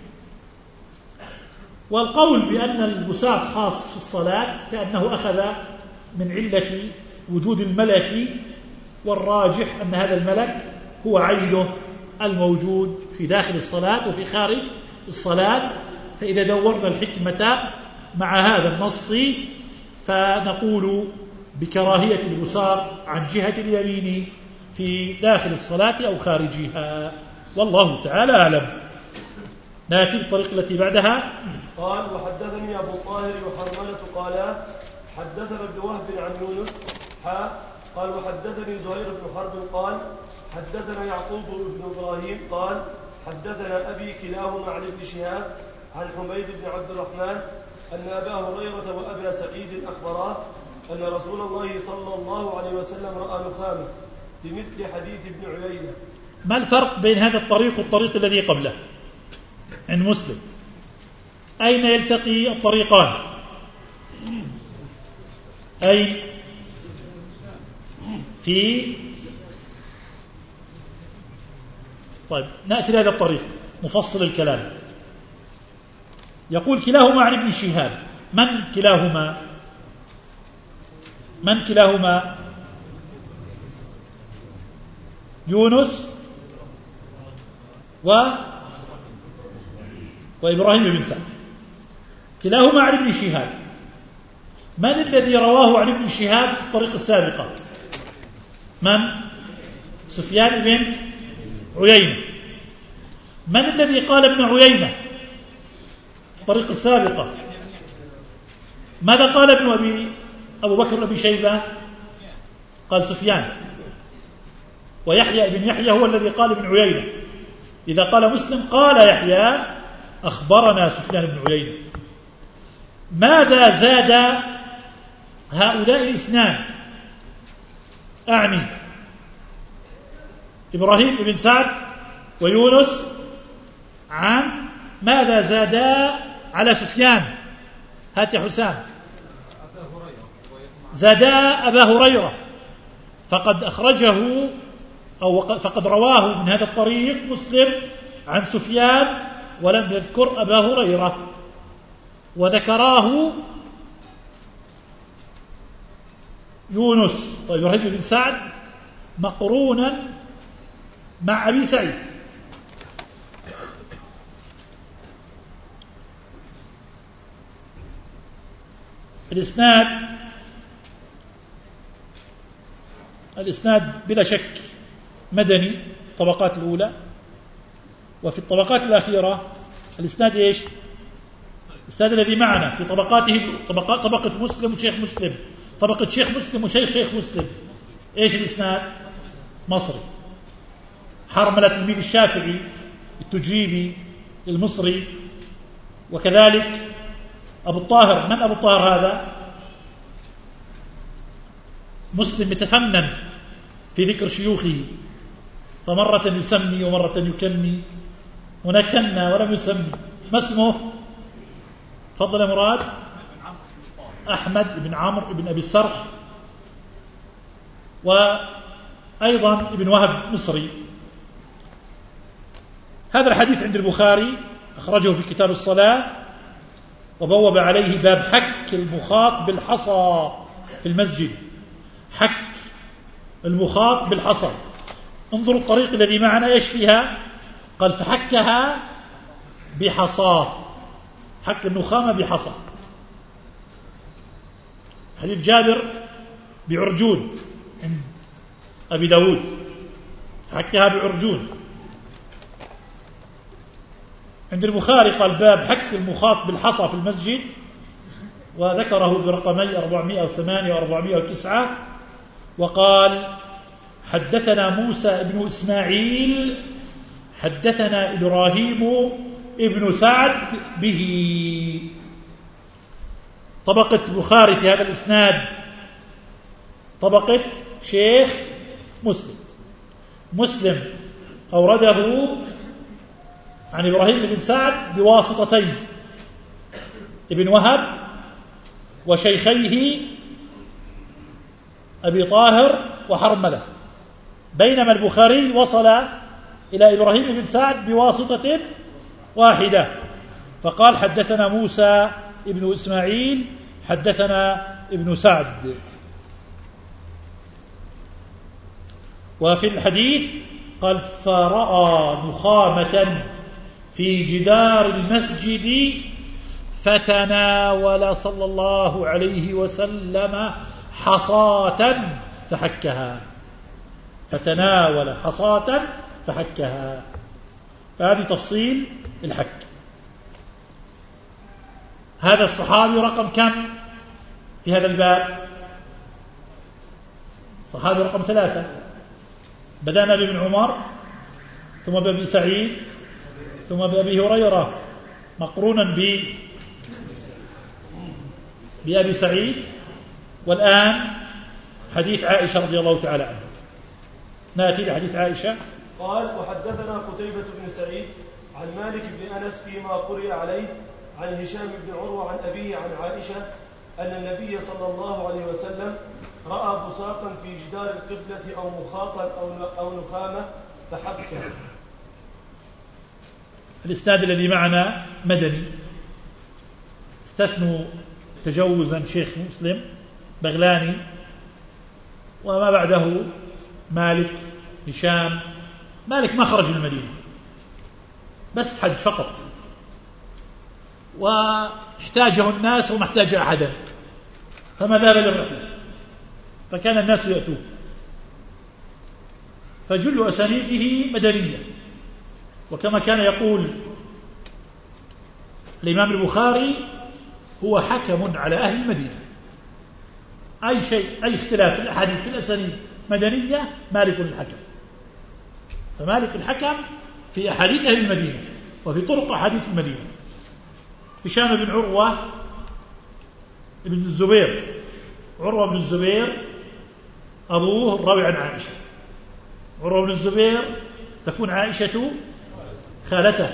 والقول بأن البساق خاص في الصلاة كأنه أخذ من علة وجود الملك، والراجح أن هذا الملك هو عينه الموجود في داخل الصلاة وفي خارج الصلاة. فإذا دورنا الحكمة مع هذا النص فنقول بكراهية البساق عن جهة اليمين في داخل الصلاة أو خارجها، والله تعالى أعلم. نأتي الطريق التي بعدها. قال وحدثني أبو طاهر وحرملة قال حدثنا ابن وهب عن يونس حا قال وحدثني زهير بن حرب قال حدثنا يعقوب بن إبراهيم قال حدثنا أبي كلاهما عن ابن شهاب عن حميد بن عبد الرحمن أن أبا هريرة وأبا سعيد أخبراه أن رسول الله صلى الله عليه وسلم رأى نخامة بمثل حديث ابن عيينة ما الفرق بين هذا الطريق والطريق الذي قبله عند مسلم؟ أين يلتقي الطريقان؟ أين؟ في طيب نأتي لهذا الطريق نفصل الكلام. يقول كلاهما عن ابن شهاب. من كلاهما؟ من كلاهما؟ يونس و وإبراهيم بن سعد، كلاهما عن ابن شهاب. من الذي رواه عن ابن شهاب في الطريق السابقة؟ من؟ سفيان بن عيينة. من الذي قال ابن عيينة في الطريق السابقة؟ ماذا قال ابن أبي أبو بكر أبي شيبة؟ قال سفيان. ويحيى بن يحيى هو الذي قال ابن عيينة. إذا قال مسلم قال يحيى أخبرنا سفيان بن عيينة. ماذا زاد هؤلاء الاثنان؟ أعني إبراهيم بن سعد ويونس عن ماذا زادا على سفيان؟ هات يا حسام. زادا أبا هريرة، فقد أخرجه أو فقد رواه من هذا الطريق مسلم عن سفيان ولم يذكر أبا هريرة، وذكراه يونس وإبراهيم بن سعد مقرونا مع أبي سعيد. الإسناد الإسناد بلا شك مدني الطبقات الأولى، وفي الطبقات الأخيرة الإسناد إيش؟ الإسناد الذي معنا في طبقاته طبقات طبقة مسلم وشيخ مسلم، طبقة شيخ مسلم وشيخ شيخ مسلم. إيش الإسناد؟ مصري. حرملة تلميذ الشافعي التجيبي المصري، وكذلك أبو الطاهر. من أبو الطاهر هذا؟ مسلم يتفنن في ذكر شيوخه، فمرة يسمي ومرة يكني، هنا كنا ولم يسمي. ما اسمه؟ تفضل يا مراد. أحمد بن عمرو بن أبي السرح، وأيضا ابن وهب مصري. هذا الحديث عند البخاري أخرجه في كتاب الصلاة، وبوب عليه باب حك المخاط بالحصى في المسجد. حك المخاط بالحصى. انظروا الطريق الذي معنا ايش فيها؟ قال فحكها بحصاه، حك النخامة بحصى. حديث جابر بعرجون عند أبي داود، فحكها بعرجون. عند البخاري قال باب حك المخاط بالحصى في المسجد، وذكره برقمي أربعمائة وثمانية وأربعمائة وتسعة. وقال حدثنا موسى بن إسماعيل حدثنا إبراهيم ابن سعد به. طبقة البخاري في هذا الإسناد طبقة شيخ مسلم. مسلم أورده عن إبراهيم بن سعد بواسطتين، ابن وهب وشيخيه أبي طاهر وحرملة، بينما البخاري وصل إلى إبراهيم بن سعد بواسطة واحدة، فقال حدثنا موسى ابن إسماعيل حدثنا ابن سعد. وفي الحديث قال فرأى نخامة في جدار المسجد فتناول صلى الله عليه وسلم حصاة فحكها. فتناول حصاة فحكها. فهذه تفصيل الحك. هذا الصحابي رقم كم في هذا الباب؟ صحابي رقم ثلاثة. بدأنا بابن عمر، ثم بأبي سعيد، ثم بأبي هريرة، مقرونا ب بأبي سعيد، والآن حديث عائشة رضي الله تعالى عنها. نأتي لحديث عائشة قال وحدثنا قتيبة بن سعيد عن مالك بن أنس فيما قرئ عليه عن هشام بن عروة عن أبيه عن عائشة أن النبي صلى الله عليه وسلم رأى بصاقا في جدار القبلة أو مخاطا أو نخامة فحبكه. الإسناد الذي معنا مدني، استثنوا تجوزا شيخ مسلم بغلاني وما بعده مالك هشام. مالك ما خرج من المدينة بس حج فقط، واحتاجه الناس وما احتاج أحدا فما ذهب للرحلة، فكان الناس يأتوه، فجل أسانيده مدنية. وكما كان يقول الإمام البخاري هو حكم على أهل المدينة، أي شيء أي اختلاف في الأحاديث في الأسانيد مدنية مالك الحكم. فمالك الحكم في أحاديث أهل المدينة وفي طرق أحاديث المدينة. هشام بن عروة بن الزبير، عروة بن الزبير أبوه الراوي عن عائشة، عروة بن الزبير تكون عائشة خالته،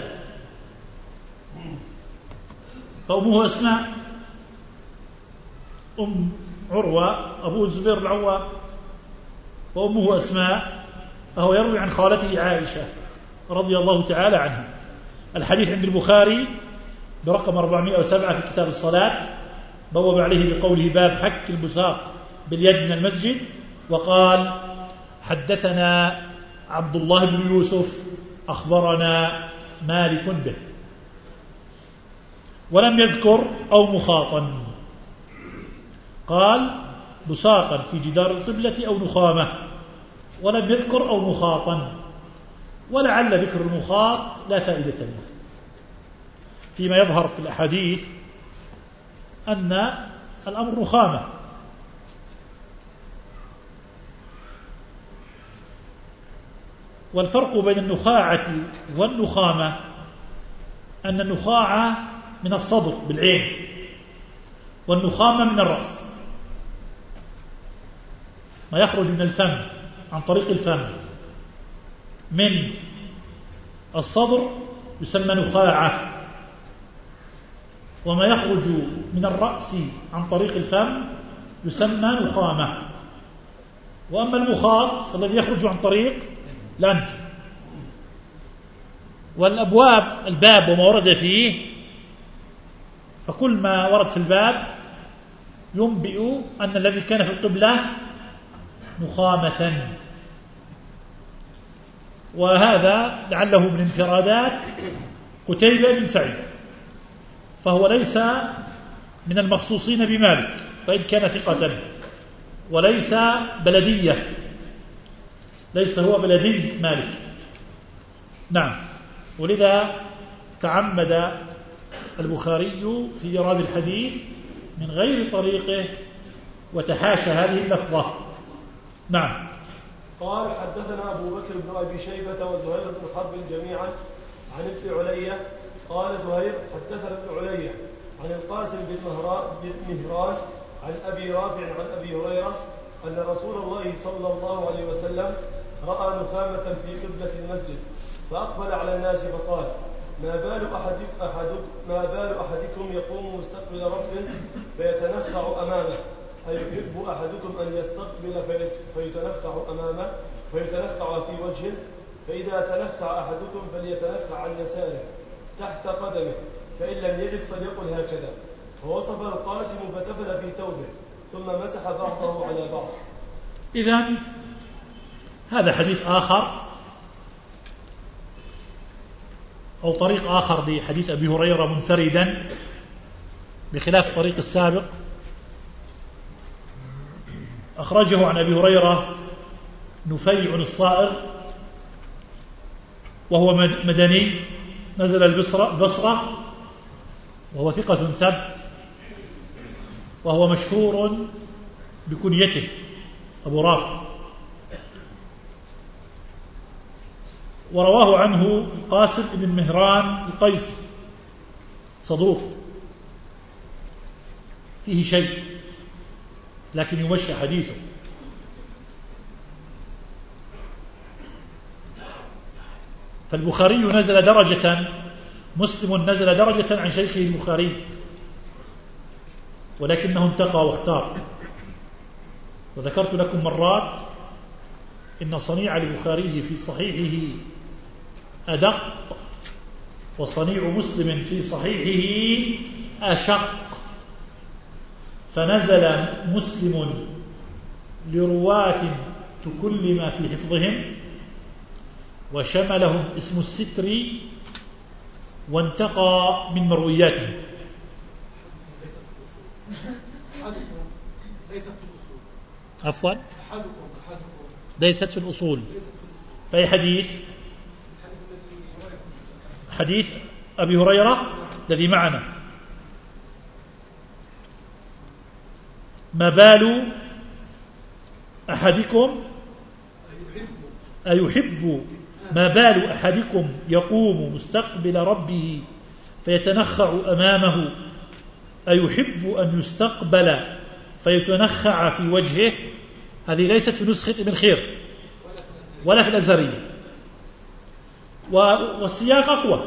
فأمه أسماء أم عروة، أبوه الزبير العوام، وأمه أسماء، فهو يروي عن خالته عائشة رضي الله تعالى عنها. الحديث عند البخاري برقم أربعمائة وسبعة في كتاب الصلاة، بوب عليه بقوله باب حك البساق باليد من المسجد، وقال حدثنا عبد الله بن يوسف أخبرنا مالك به، ولم يذكر أو مخاطا، قال بساقا في جدار القبلة أو نخامة، ولم يذكر أو مخاطا، ولعل ذكر المخاط لا فائدة منه، فيما يظهر في الأحاديث أن الأمر نخامة. والفرق بين النخاعة والنخامة أن النخاعة من الصدر بالعين، والنخامة من الرأس، ما يخرج من الفم عن طريق الفم من الصدر يسمى نخاعة، وما يخرج من الرأس عن طريق الفم يسمى نخامة. وأما المخاط الذي يخرج عن طريق الأنف. والأبواب الباب وما ورد فيه، فكل ما ورد في الباب ينبئ أن الذي كان في القبلة نخامة، وهذا لعله من انفرادات قتيبة بن سعيد، فهو ليس من المخصوصين بمالك فإن كان ثقة، وليس بلدية، ليس هو بلدي مالك. نعم، ولذا تعمد البخاري في إيراد الحديث من غير طريقه وتحاشى هذه اللفظة. نعم. قال حدثنا أبو بكر بن أبي شيبة وزهير بن حرب جميعا عن ابن علية قال زهير حدثنا ابن علية عن القاسم بن مهران عن أبي رافع عن أبي هريرة أن رسول الله صلى الله عليه وسلم رأى نخامة في قبلة المسجد فأقبل على الناس فقال ما بال أحدكم أحد ما بال أحدكم يقوم مستقبل ربه فيتنخع أمامه، أيحب أحدكم أن يستقبل فيتنخع أمامه فيتنخع في وجهه، فإذا تنخع أحدكم فليتنخع عن يساره تحت قدمه، فإن لم يجد فليقل هكذا. ووصف القاسم فتبل في ثوبه ثم مسح بعضه على بعض. إذن هذا حديث آخر أو طريق آخر لحديث أبي هريرة منفردا بخلاف الطريق السابق، أخرجه عن أبي هريرة نفيع الصائغ وهو مدني نزل البصرة، وهو ثقة ثبت، وهو مشهور بكنيته أبو رافع. ورواه عنه القاسم بن مهران القيسي صدوق فيه شيء لكن يمشى حديثه. فالبخاري نزل درجة، مسلم نزل درجة عن شيخه البخاري، ولكنه انتقى واختار. وذكرت لكم مرات إن صنيع البخاري في صحيحه أدق، وصنيع مسلم في صحيحه أشق. فنزل مسلم لرواة تكلم في حفظهم وشملهم اسم الستر وانتقى من مروياتهم. عفوا ليست في الأصول. فأي حديث؟ حديث أبي هريرة الذي معنا. ما بال أحدكم أيحب ما بال أحدكم يقوم مستقبل ربه فيتنخع أمامه أيحب أن يستقبل فيتنخع في وجهه. هذه ليست في نسخة ابن خير ولا في الأزهرية، والسياق أقوى.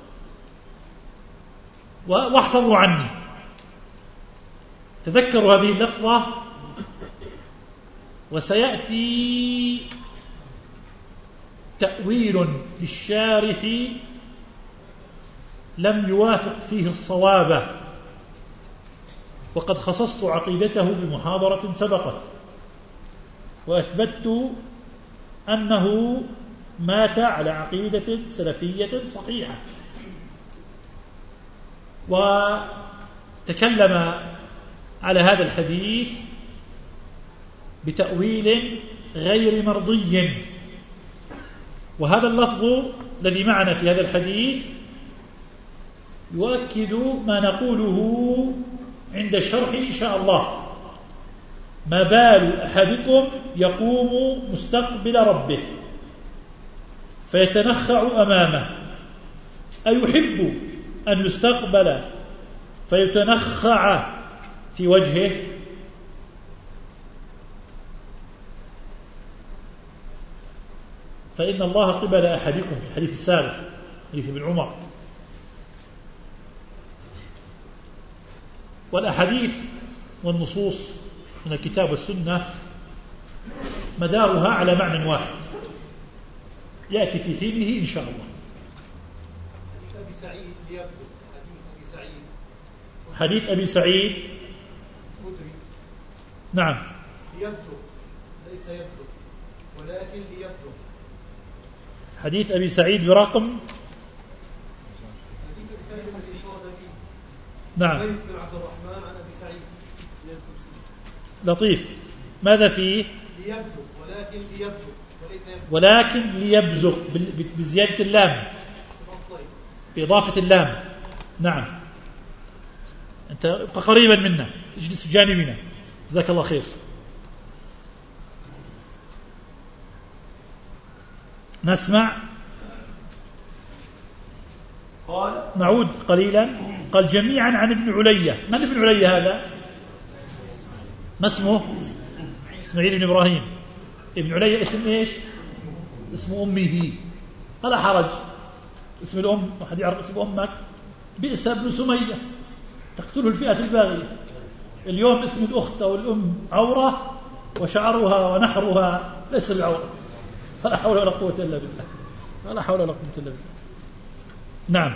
واحفظوا عني، تذكروا هذه اللفظة، وسيأتي تأويل للشارح لم يوافق فيه الصواب، وقد خصصت عقيدته بمحاضرة سبقت، وأثبتت أنه مات على عقيدة سلفية صحيحة. وتكلم على هذا الحديث بتأويل غير مرضي. وهذا اللفظ الذي معنا في هذا الحديث يؤكد ما نقوله عند الشرح إن شاء الله. ما بال أحدكم يقوم مستقبل ربه فيتنخع أمامه أيحب أن يستقبل فيتنخع في وجهه. فإن الله قبل أحدكم في الحديث السابق حديث ابن عمر. والأحاديث والنصوص من الكتاب والسنة مدارها على معنى واحد يأتي في حينه إن شاء الله. أبي سعيد حديث أبي سعيد حديث أبي سعيد خدري نعم ليبزغ ليس يبزغ ولكن ليبزغ. حديث أبي سعيد برقم حديث أبي سعيد بن نعم بن عبد الرحمن عن أبي سعيد لطيف. ماذا فيه؟ ليبزغ ولكن ليبزغ وليس يبزغ. ولكن ليبزغ بزيادة اللام، بإضافة اللام. نعم، أنت ابقى قريبا منا، اجلس جانبنا، جزاك الله خير. نسمع. قال نعود قليلا. قال جميعا عن ابن علية. من ابن علية هذا؟ ما اسمه؟ اسماعيل بن إبراهيم. ابن علية اسم إيش؟ اسم أمه، ولا حرج. اسم الأم، أحد يعرف اسم أمك؟ بئس ابن سمية، تقتله الفئة الباغية. اليوم اسم الأخت أو الأم عورة، وشعرها ونحرها ليس بعورة. ولا حول ولا قوة إلا بالله، ولا حول ولا قوة إلا بالله. نعم.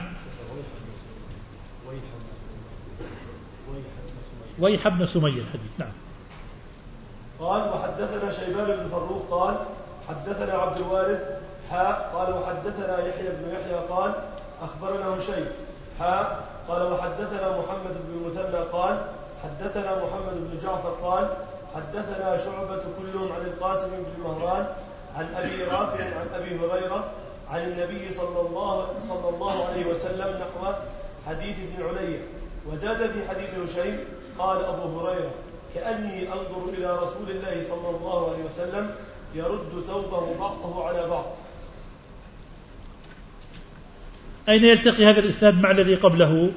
ويح ابن سمية الحديث. نعم. قال وحدثنا شيبان بن فروخ قال حدثنا عبد الوارث حاء قال وحدثنا يحيى بن يحيى قال أخبرنا هشيم حاء قال وحدثنا محمد بن المثنى قال حدثنا محمد بن جعفر قال حدثنا شعبة كلهم عن القاسم بن مهران عن أبي رافع عن أبي هريرة عن النبي صلى الله, صلى الله عليه وسلم نحو حديث ابن علية. وزاد في حديث هشيم قال أبو هريرة كأني أنظر إلى رسول الله صلى الله عليه وسلم يرد ثوبه بعضه على بعض. أين يلتقي هذا الإسناد مع الذي قبله؟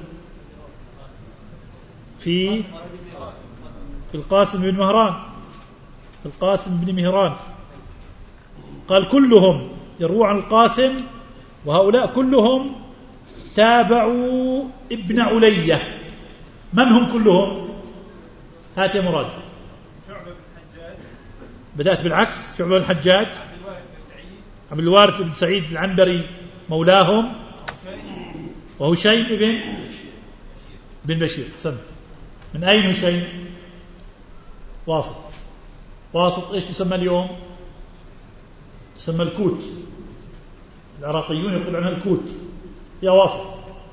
في في القاسم بن مهران، في القاسم بن مهران. قال كلهم يروى عن القاسم وهؤلاء كلهم تابعوا ابن علية. من هم كلهم؟ هات يا مراد. شعبة بن الحجاج. بدأت بالعكس. شعبة بن الحجاج، عبد الوارث بن سعيد العنبري مولاهم، وهشيم بن بن بشير. سنت. من أين هشيم؟ واسط. واسط إيش تسمى اليوم؟ تسمى الكوت. العراقيون يقول عنها الكوت، يا واسط.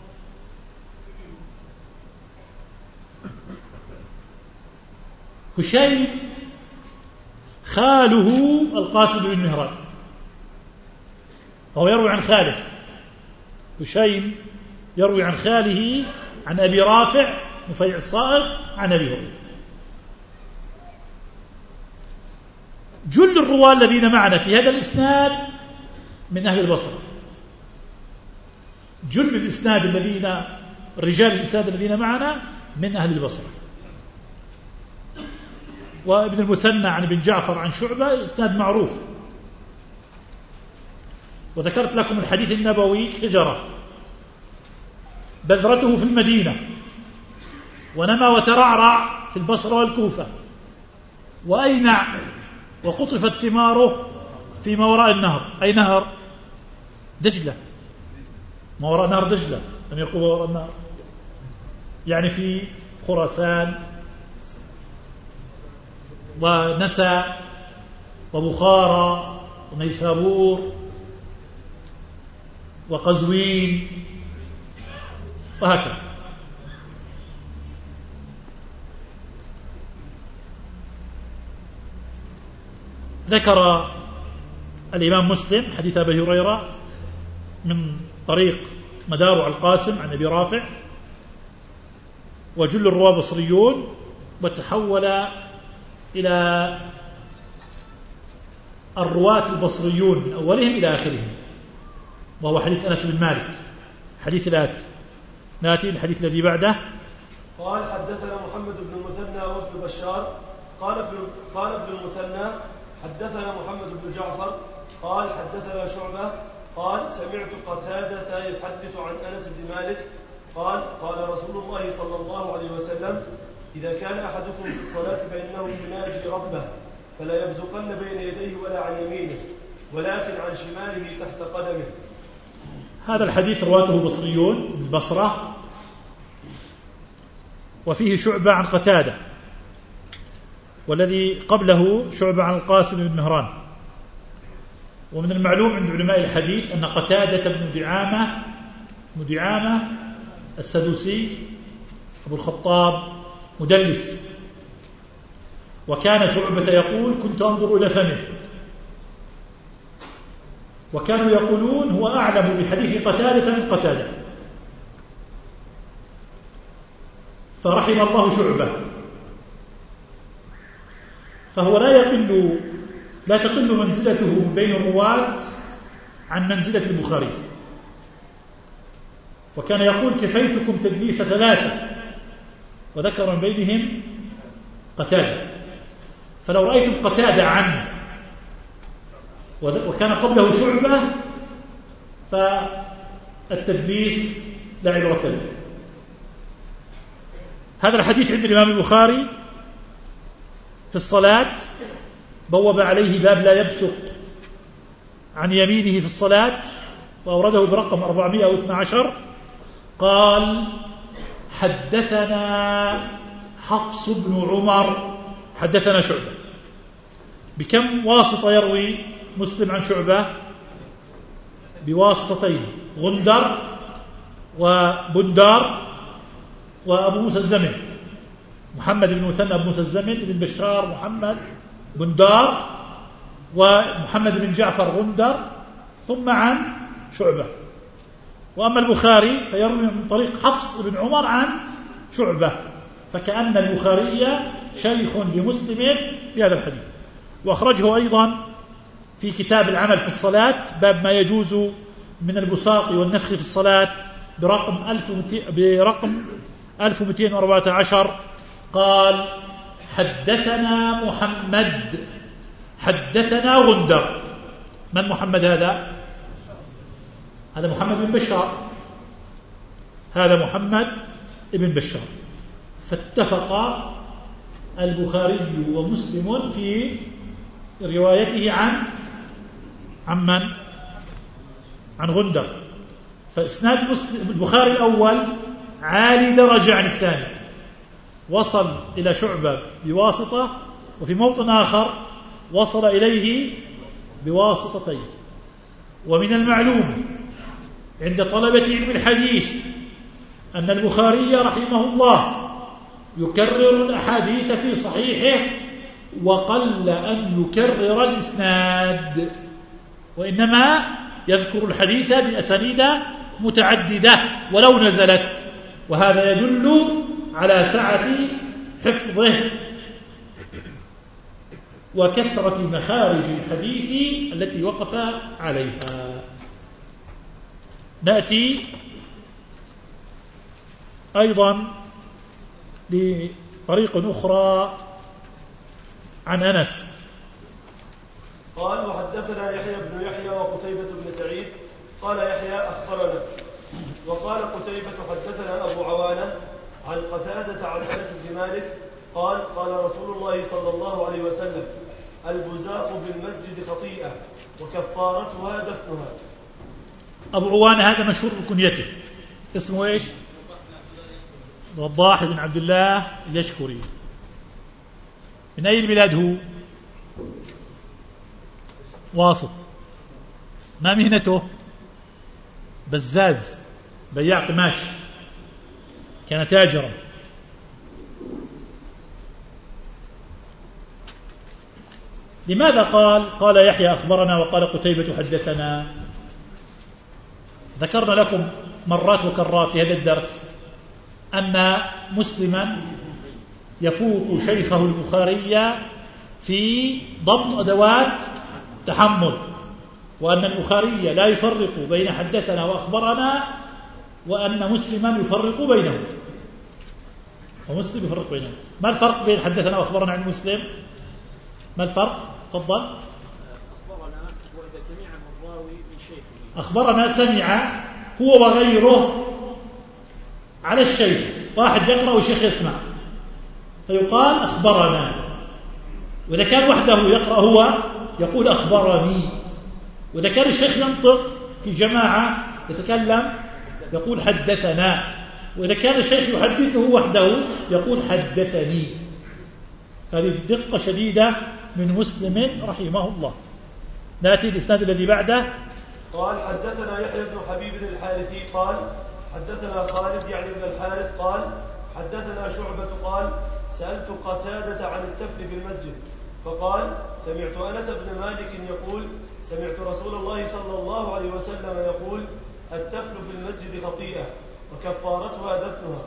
هشيم خاله القاسم بن مهران، فهو يروي عن خاله. هشيم يروي عن خاله عن أبي رافع نفيع الصائغ عن أبي هريرة. جل الرواة الذين معنا في هذا الإسناد من أهل البصرة. جل الإسناد الذين رجال الإسناد الذين معنا من أهل البصرة. وابن المثنى عن ابن جعفر عن شعبة إسناد معروف. وذكرت لكم الحديث النبوي شجرة بذرته في المدينة ونمى وترعرع في البصرة والكوفة، وأينع وقطفت ثماره فيما وراء النهر. أي نهر؟ دجلة. ما وراء نهر دجلة، لم يقول وراء النهر، يعني في خراسان ونسى وبخارى ونيسابور وقزوين وهكذا. ذكر الإمام مسلم حديث أبي هريرة من طريق مدار على القاسم عن أبي رافع، وجل الرواة بصريون، وتحول إلى الرواة البصريون من أولهم إلى آخرهم، وهو حديث أنس بن مالك. حديث الآتي ناتي الحديث الذي بعده. قال حدثنا محمد بن المثنى وابن بشار قال ابن قال ابن المثنى حدثنا محمد بن جعفر قال حدثنا شعبة قال سمعت قتادة يحدث عن أنس بن مالك قال قال رسول الله صلى الله عليه وسلم إذا كان أحدكم في الصلاة فإنه يناجي ربه فلا يبزقن بين يديه ولا عن يمينه ولكن عن شماله تحت قدمه. هذا الحديث رواته بصريون بالبصرة، وفيه شعبة عن قتادة، والذي قبله شعبة عن القاسم بن مهران. ومن المعلوم عند علماء الحديث أن قتادة بن دعامة بن دعامة السدوسي أبو الخطاب مدلس، وكان شعبة يقول كنت أنظر إلى فمه، وكانوا يقولون هو أعلم بحديث قتادة من قتادة، فرحم الله شعبة، فهو لا يقل لا تقل منزلته بين الرواة عن منزلة البخاري. وكان يقول كفيتكم تدليس ثلاثة، وذكر من بينهم قتادة. فلو رأيتم قتادة عنه وكان قبله شعبة فالتدليس لا عبرة له. هذا الحديث عند الإمام البخاري في الصلاة بوب عليه باب لا يبصق عن يمينه في الصلاة، وأورده برقم أربعمائة واثني عشر. قال حدثنا حفص بن عمر حدثنا شعبة. بكم واسطة يروي مسلم عن شعبة؟ بواسطتين، غندر وبندار وأبو موسى الزمن، محمد بن مثنى أبو موسى الزمن بن بشار محمد بندار، ومحمد بن جعفر غندر، ثم عن شعبة. وأما البخاري فيروي من طريق حفص بن عمر عن شعبة، فكأن البخاري شيخ لمسلم في هذا الحديث. وأخرجه أيضا في كتاب العمل في الصلاة باب ما يجوز من البصاق والنفخ في الصلاة برقم برقم ألف ومئتين وأربعة عشر. قال حدثنا محمد حدثنا غندر. من محمد هذا؟ هذا محمد بن بشار، هذا محمد بن بشار. فاتفق البخاري ومسلم في روايته عن عن من؟ عن غندر. فإسناد البخاري الأول عالي درجة عن الثاني، وصل إلى شعبة بواسطة، وفي موطن آخر وصل إليه بواسطتين. ومن المعلوم عند طلبة علم الحديث أن البخاري رحمه الله يكرر الأحاديث في صحيحه، وقل أن يكرر الإسناد، وإنما يذكر الحديث بأسانيد متعددة ولو نزلت، وهذا يدل على سعة حفظه وكثرة مخارج الحديث التي وقف عليها. نأتي أيضا لطريق أخرى عن أنس قال: وحدثنا يحيى بن يحيى وقتيبة بن سعيد قال يحيى أخبرنا، وقال قتيبة حدثنا أبو عوانة عن قتادة عن أنس بن مالك قال: قال رسول الله صلى الله عليه وسلم: البزاق في المسجد خطيئة وكفارتها دفنها. أبو عوانة هذا مشهور بكنيته، اسمه إيش؟ وضاح بن عبد الله اليشكري. من أي البلاد هو؟ واسط. ما مهنته؟ بزاز، بياع قماش، كان تاجرا. لماذا قال قال يحيى أخبرنا وقال قتيبة حدثنا؟ ذكرنا لكم مرات وكرات في هذا الدرس أن مسلما يفوق شيخه البخاري في ضبط أدوات تحمل، وأن البخاري لا يفرق بين حدثنا وأخبرنا، وأن مسلما يفرق بينهم، ومسلم يفرق بينهم. ما الفرق بين حدثنا وأخبرنا عن مسلم؟ ما الفرق؟ تفضل. أخبرنا وإذا سمع الراوي من شيخه. أخبرنا سمع هو وغيره على الشيخ، واحد يقرأ والشيخ يسمع فيقال أخبرنا. وإذا كان وحده يقرأ هو يقول أخبرني. وإذا كان الشيخ ينطق في جماعة يتكلم يقول حدثنا. وإذا كان الشيخ يحدثه وحده يقول حدثني. هذه دقة شديدة من مسلم رحمه الله. نأتي الإسناد الذي بعده. قال: حدثنا يحيى بن حبيب الحارثي قال: حدثنا خالد يعني بن الحارث قال: حدثنا شعبة قال: سألت قتادة عن التفل في المسجد فقال: سمعت أنس بن مالك يقول: سمعت رسول الله صلى الله عليه وسلم يقول: التفل في المسجد خطيئة وكفارتها دفنها.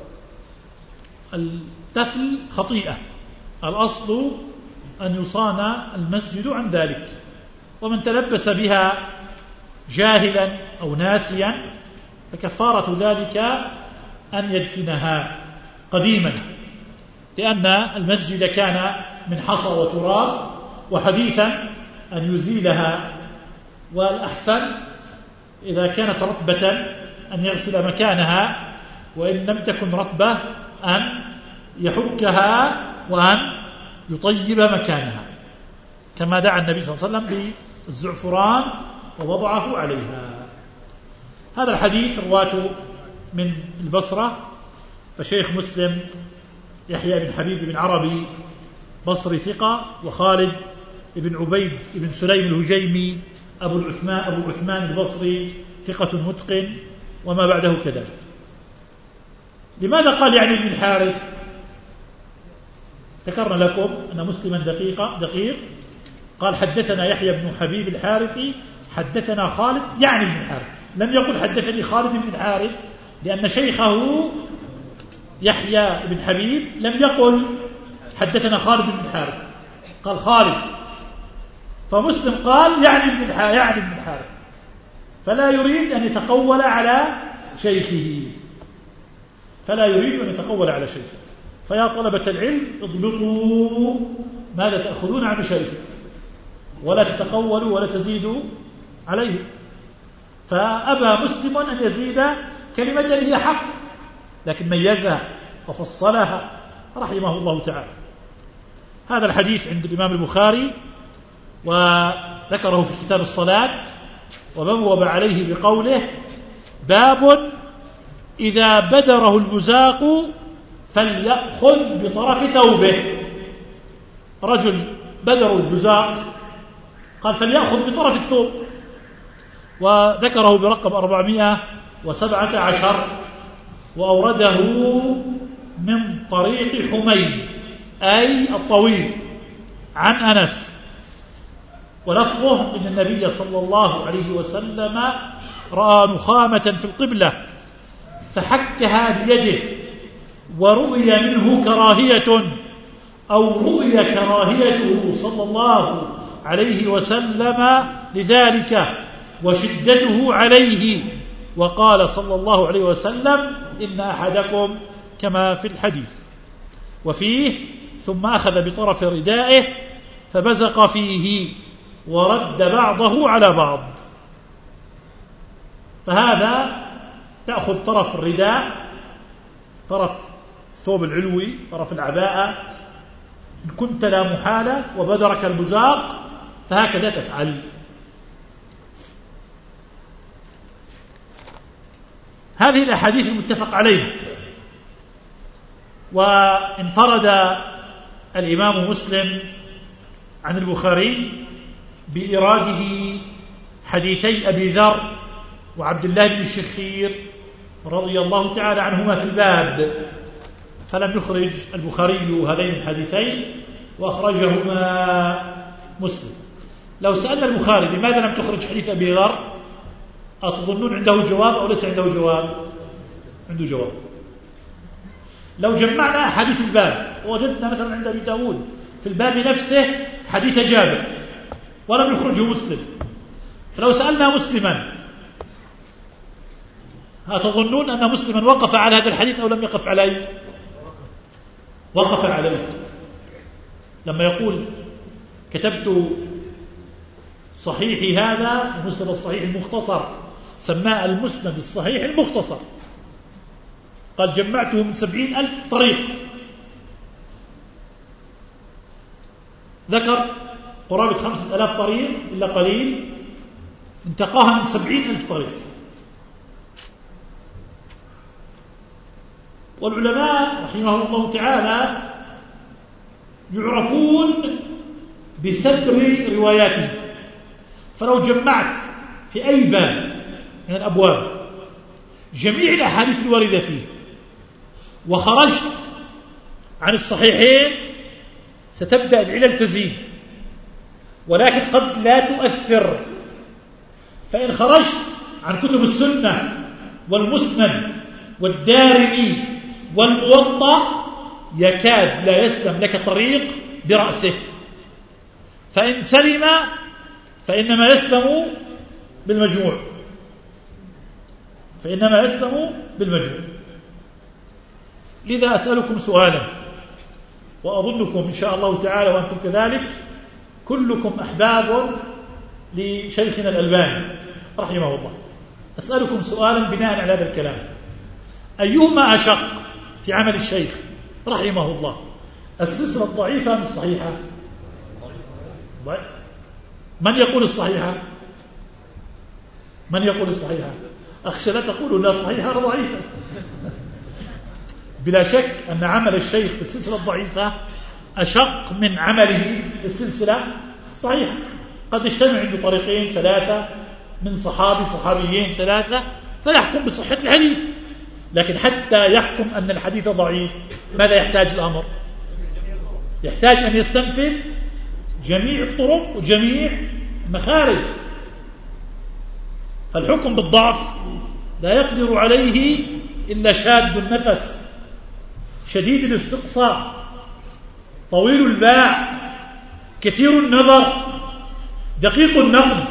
التفل خطيئة، الأصل أن يصان المسجد عن ذلك، ومن تلبس بها جاهلا أو ناسيا فكفارة ذلك أن يدفنها قديما، لأن المسجد كان من حصى وتراب، وحديثا أن يزيلها، والأحسن إذا كانت رطبة أن يغسل مكانها، وإن لم تكن رطبة أن يحكها وأن يطيب مكانها، كما دعا النبي صلى الله عليه وسلم بالزعفران ووضعه عليها. هذا الحديث رواته من البصرة، فشيخ مسلم يحيى بن حبيب بن عربي بصري ثقة، وخالد بن عبيد بن سليم الهجيمي أبو العثمان أبو العثمان البصري ثقة متقن، وما بعده كذلك. لماذا قال يعني ابن الحارث؟ ذكرنا لكم أن مسلما دقيقة دقيق قال: حدثنا يحيى بن حبيب الحارثي حدثنا خالد يعني ابن الحارث، لم يقل حدثني خالد بن الحارث، لأن شيخه يحيى بن حبيب لم يقل حدثنا خالد بن الحارث، قال خالد، فمسلم قال يعني ابن الحارث يعني ابن الحارث، فلا يريد أن يتقول على شيخه فلا يريد أن يتقول على شيخه. فيا طلبة العلم اضبطوا ماذا تأخذون عن شيخه، ولا تتقولوا ولا تزيدوا عليه. فأبى مسلم أن يزيد كلمة هي حق، لكن ميزها وفصلها رحمه الله تعالى. هذا الحديث عند الإمام البخاري وذكره في كتاب الصلاة، وبوب عليه بقوله: باب إذا بدره البزاق فليأخذ بطرف ثوبه. رجل بدر البزاق قال فليأخذ بطرف الثوب، وذكره برقم أربعمائة وسبعة عشر، وأورده من طريق حميد أي الطويل عن أنس، ولفظه إن النبي صلى الله عليه وسلم رأى نخامة في القبلة فحكها بيده، ورؤي منه كراهية أو رؤي كراهيته صلى الله عليه وسلم لذلك وشدته عليه، وقال صلى الله عليه وسلم: إن أحدكم كما في الحديث. وفيه: ثم أخذ بطرف ردائه فبزق فيه ورد بعضه على بعض. فهذا تأخذ طرف الرداء، طرف الثوب العلوي، طرف العباءة، إن كنت لا محالة وبدرك البزاق فهكذا تفعل. هذه الأحاديث المتفق عليها. وانفرد الإمام مسلم عن البخاري بإراده حديثي أبي ذر وعبد الله بن الشخير رضي الله تعالى عنهما في الباب، فلم يخرج البخاري هذين الحديثين وأخرجهما مسلم. لو سألنا البخاري لماذا لم تخرج حديث أبي ذر، أتظنون عنده جواب أو ليس عنده جواب؟ عنده جواب. لو جمعنا حديث الباب ووجدنا مثلا عند أبي داود في الباب نفسه حديث جابر ولم يخرجه مسلم، فلو سألنا مسلما أتظنون أن مسلما وقف على هذا الحديث أو لم يقف عليه؟ وقف عليه. لما يقول كتبت صحيحي هذا المسند الصحيح المختصر، سماه المسند الصحيح المختصر، قال جمعته من سبعين ألف طريق، ذكر قرابة خمسة ألاف طريق إلا قليل، انتقاها من سبعين ألف طريق. والعلماء رحمه الله تعالى يعرفون بسدر رواياته، فلو جمعت في أي باب من الأبواب جميع الأحاديث الواردة فيه وخرجت عن الصحيحين ستبدأ العلل تزيد، ولكن قد لا تؤثر. فإن خرجت عن كتب السنة والمسند والدارمي والموطأ يكاد لا يسلم لك طريق برأسه، فإن سلم فإنما يسلم بالمجموع فإنما يسلم بالمجموع. لذا أسألكم سؤالا، وأظنكم إن شاء الله تعالى وأنتم كذلك كلكم أحباب لشيخنا الألباني رحمه الله. أسألكم سؤالا بناء على هذا الكلام: أيهما أشق في عمل الشيخ رحمه الله، السلسلة الضعيفة أم الصحيحة؟ من يقول الصحيحة؟ من يقول الصحيحة؟ أخشى لا تقولوا لا صحيحة ولا ضعيفة. بلا شك أن عمل الشيخ في السلسلة الضعيفة أشق من عمله في السلسلة الصحيحة. قد يجتمع عنده طريقين ثلاثة من صحابي صحابيين ثلاثة فيحكم بصحة الحديث، لكن حتى يحكم أن الحديث ضعيف ماذا يحتاج الأمر؟ يحتاج أن يستنفذ جميع الطرق وجميع المخارج. فالحكم بالضعف لا يقدر عليه إلا شاد النفس شديد الاستقصاء طويل الباع كثير النظر دقيق النقد.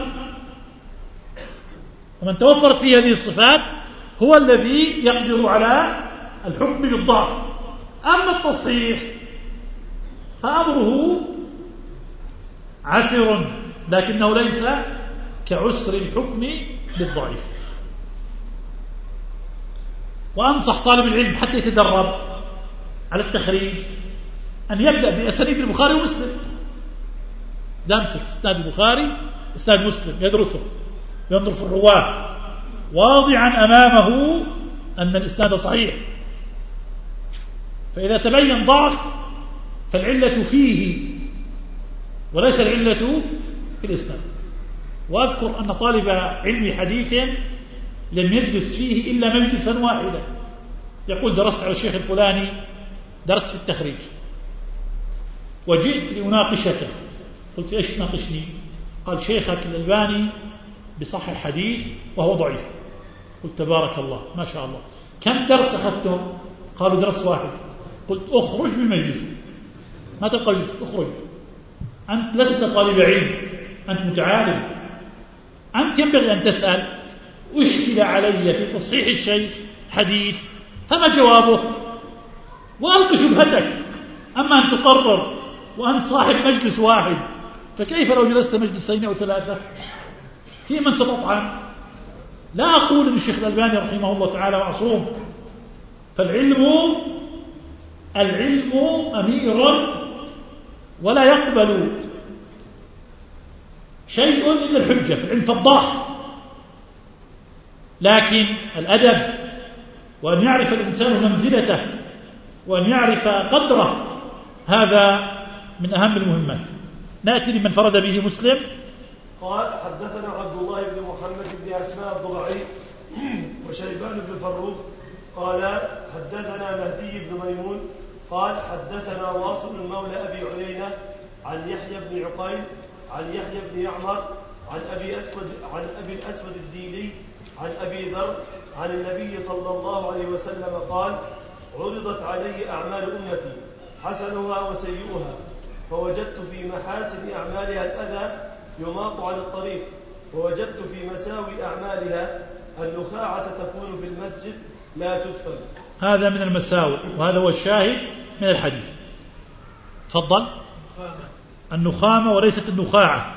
ومن توفرت فيه هذه الصفات هو الذي يقدر على الحكم بالضعف. أما التصحيح فأمره عسر، لكنه ليس كعسر الحكم بالضعيف. وأنصح طالب العلم حتى يتدرب على التخريج أن يبدأ بأسانيد البخاري ومسلم، يمسك إسناد البخاري إسناد مسلم يدرسه، ينظر في الرواة واضعا أمامه أن الإسناد صحيح، فإذا تبين ضعف فالعلة فيه وليس العلة في الإسناد. وأذكر أن طالب علم حديث لم يجلس فيه إلا مجلسا واحدا، يقول درست على الشيخ الفلاني درس في التخريج، وجئت لأناقشك، قلت إيش تناقشني؟ قال شيخك الألباني بصحح حديث وهو ضعيف. قلت تبارك الله ما شاء الله، كم درس أخذتم؟ قالوا درس واحد. قلت أخرج من المجلس، ما تبقى مجلس، أخرج، أنت لست طالب علم، أنت متعالم، أنت ينبغي أن تسأل أشكل علي في تصحيح الشيخ حديث فما جوابه، وألق شبهتك. أما أن تقرر وأنت صاحب مجلس واحد، فكيف لو جلست مجلسين أو ثلاثة؟ في من ستطعن. لا أقول أن الشيخ الألباني رحمه الله تعالى معصوم، فالعلم العلم أمير ولا يقبل شيء إلا الحجة، في العلم فضاح. لكن الأدب وأن يعرف الإنسان منزلته وأن يعرف قدره هذا من أهم المهمات. نأتي لمن فرد به مسلم. قال حدثنا عبد الله بن محمد بن أسماء الضبعي وشيبان بن فروخ قال حدثنا مهدي بن ميمون قال حدثنا واصل مولى أبي عيينة عن يحيى بن عقيل عن يحيى بن يعمر عن أبي أسود عن أبي الأسود الديلي عن أبي ذر عن النبي صلى الله عليه وسلم قال عرضت علي أعمال أمتي حسنها وسيئها، فوجدت في محاسن أعمالها الأذى يماط على الطريق، ووجدت في مساوي أعمالها النخاعة تكون في المسجد لا تدفن. هذا من المساوئ، وهذا هو الشاهد من الحديث. تفضل. النخامة وليست النخاعة.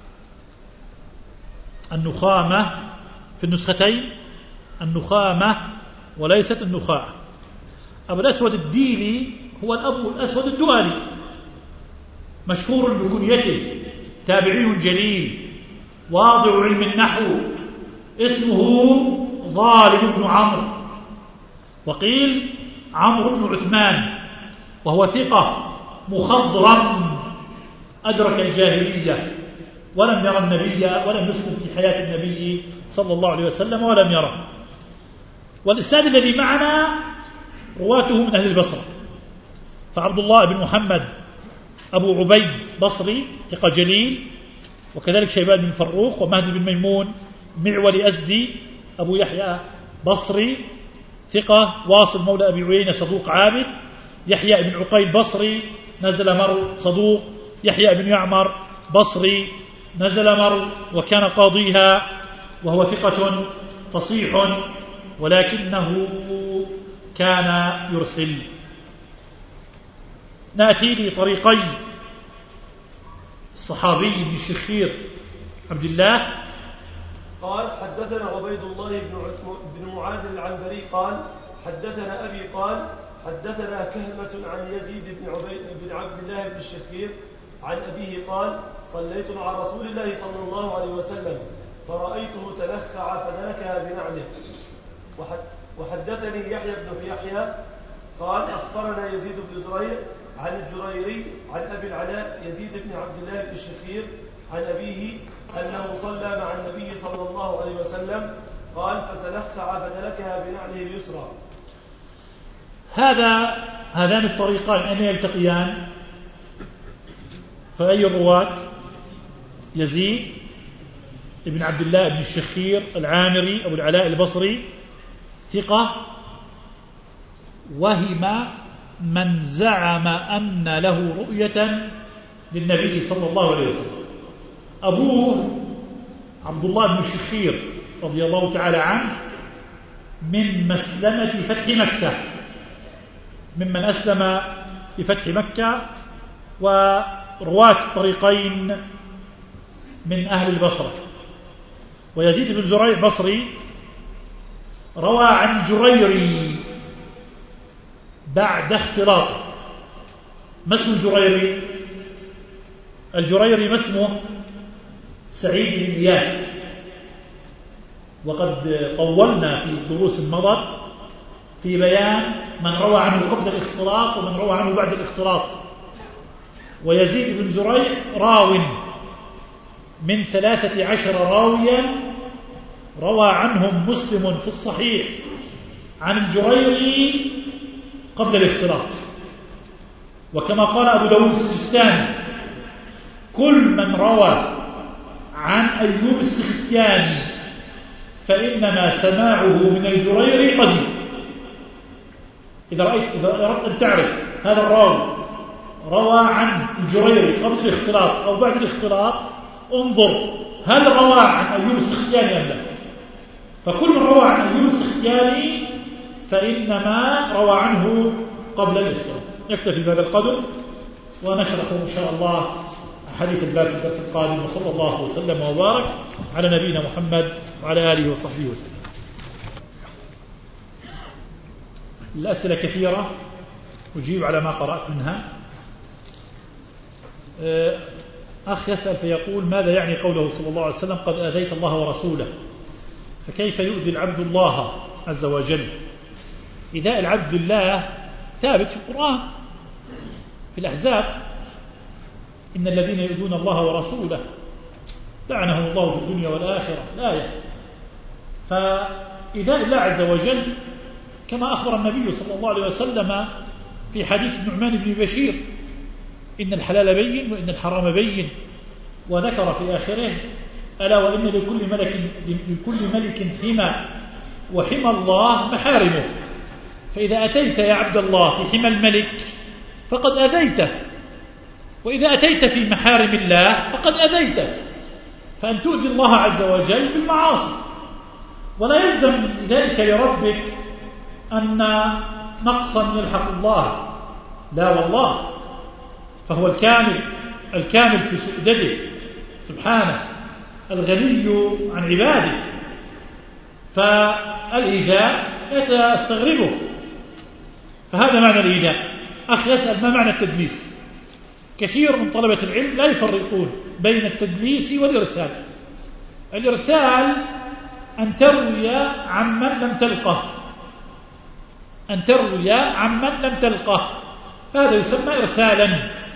النخامة في النسختين النخامة وليست النخاعة. أبو الأسود الديلي هو الأبو الأسود الدؤلي، مشهور بكنيته، تابعي جليل، واضع علم النحو، اسمه ظالم بن عمرو، وقيل عمرو بن عثمان، وهو ثقة مخضرم أدرك الجاهلية ولم يرى النبي ولم يسكن في حياة النبي صلى الله عليه وسلم ولم يره. والإسناد الذي معنا رواته من أهل البصرة، فعبد الله بن محمد أبو عبيد بصري ثقة جليل، وكذلك شيبان بن فروخ ومهدي بن ميمون معولي أزدي أبو يحيى بصري ثقة، واصل مولى أبي عيينة صدوق عابد، يحيى بن عقيل بصري نزل مر صدوق، يحيى بن يعمر بصري نزل مر وكان قاضيها، وهو ثقة فصيح ولكنه كان يرسل. نأتي لطريقي الصحابي بن الشخير عبد الله قال حدثنا عبيد الله بن معاذ العنبري قال حدثنا أبي قال حدثنا كهمس عن يزيد بن, عبيد بن عبد الله بن الشخير عن أبيه قال صليت مع رسول الله صلى الله عليه وسلم فرأيته تنخع فناكها بنعله. وحدثني يحيى بن يحيى قال أخبرنا يزيد بن زريع عن الجريري عن أبي العلاء يزيد بن عبد الله بن الشخير عن أبيه أنه صلى مع النبي صلى الله عليه وسلم قال فتنخع فدلكها بنعله اليسرى. هذا هذان الطريقان أين يلتقيان؟ فأي الرواة؟ يزيد بن عبد الله بن الشخير العامري أبو العلاء البصري ثقة، وهم من زعم أن له رؤية للنبي صلى الله عليه وسلم. أبوه عبد الله بن الشخير رضي الله تعالى عنه من مسلمة فتح مكة، ممن أسلم في فتح مكة، ورواة طريقين من أهل البصرة. ويزيد بن زريع بصري روى عن جريري بعد اختلاط. ما اسم الجريري؟ الجريري ما اسمه سعيد بن إياس، وقد طولنا في الدروس المضت في بيان من روى عنه قبل الاختلاط ومن روى عنه بعد الاختلاط. ويزيد بن زريع راو من ثلاثة عشر راويا روى عنهم مسلم في الصحيح عن الجريري قبل الاختلاط. وكما قال أبو داود السجستاني: كل من روى عن أيوب السختياني فإنما سماعه من الجريري قديم. إذا رأيت إذا أردت أن تعرف هذا الراوي روى عن الجريري قبل الاختلاط أو بعد الاختلاط، انظر هل روى عن أيوب السختياني أم لا. فكل من روى عن أيوب السختياني فإنما روى عنه قبل الاختلاط. نكتفي بهذا القدر ونشرح إن شاء الله حديث الباب في الدرس القادم. وصلى الله وسلم وبارك على نبينا محمد وعلى آله وصحبه وسلم. الأسئلة كثيرة أجيب على ما قرأت منها. أخ يسأل فيقول: ماذا يعني قوله صلى الله عليه وسلم قد آذيت الله ورسوله؟ فكيف يؤذي العبد الله عز وجل؟ إيذاء العبد الله ثابت في القرآن في الأحزاب: إن الذين يؤذون الله ورسوله لعنهم الله في الدنيا والآخرة، الآية. فإيذاء الله عز وجل كما أخبر النبي صلى الله عليه وسلم في حديث النعمان بن بشير: إن الحلال بين وإن الحرام بين، وذكر في آخره: ألا وإن لكل ملك لكل ملك حمى وحمى الله محارمه، فإذا أتيت يا عبد الله في حمى الملك فقد أذيته، وإذا أتيت في محارم الله فقد أذيته. فأن تؤذي الله عز وجل بالمعاصي، ولا يلزم من ذلك لربك أن نقصا يلحق الله، لا والله، فهو الكامل الكامل في سؤدده سبحانه، الغني عن عباده. فالإيذاء لا تستغربه. فهذا معنى الإيذاء. أخي يسأل: ما معنى التدليس؟ كثير من طلبة العلم لا يفرقون بين التدليس والإرسال. الإرسال أن تروي عمن لم تلقه، أن تروي عمن لم تلقه، هذا يسمى إرسالا.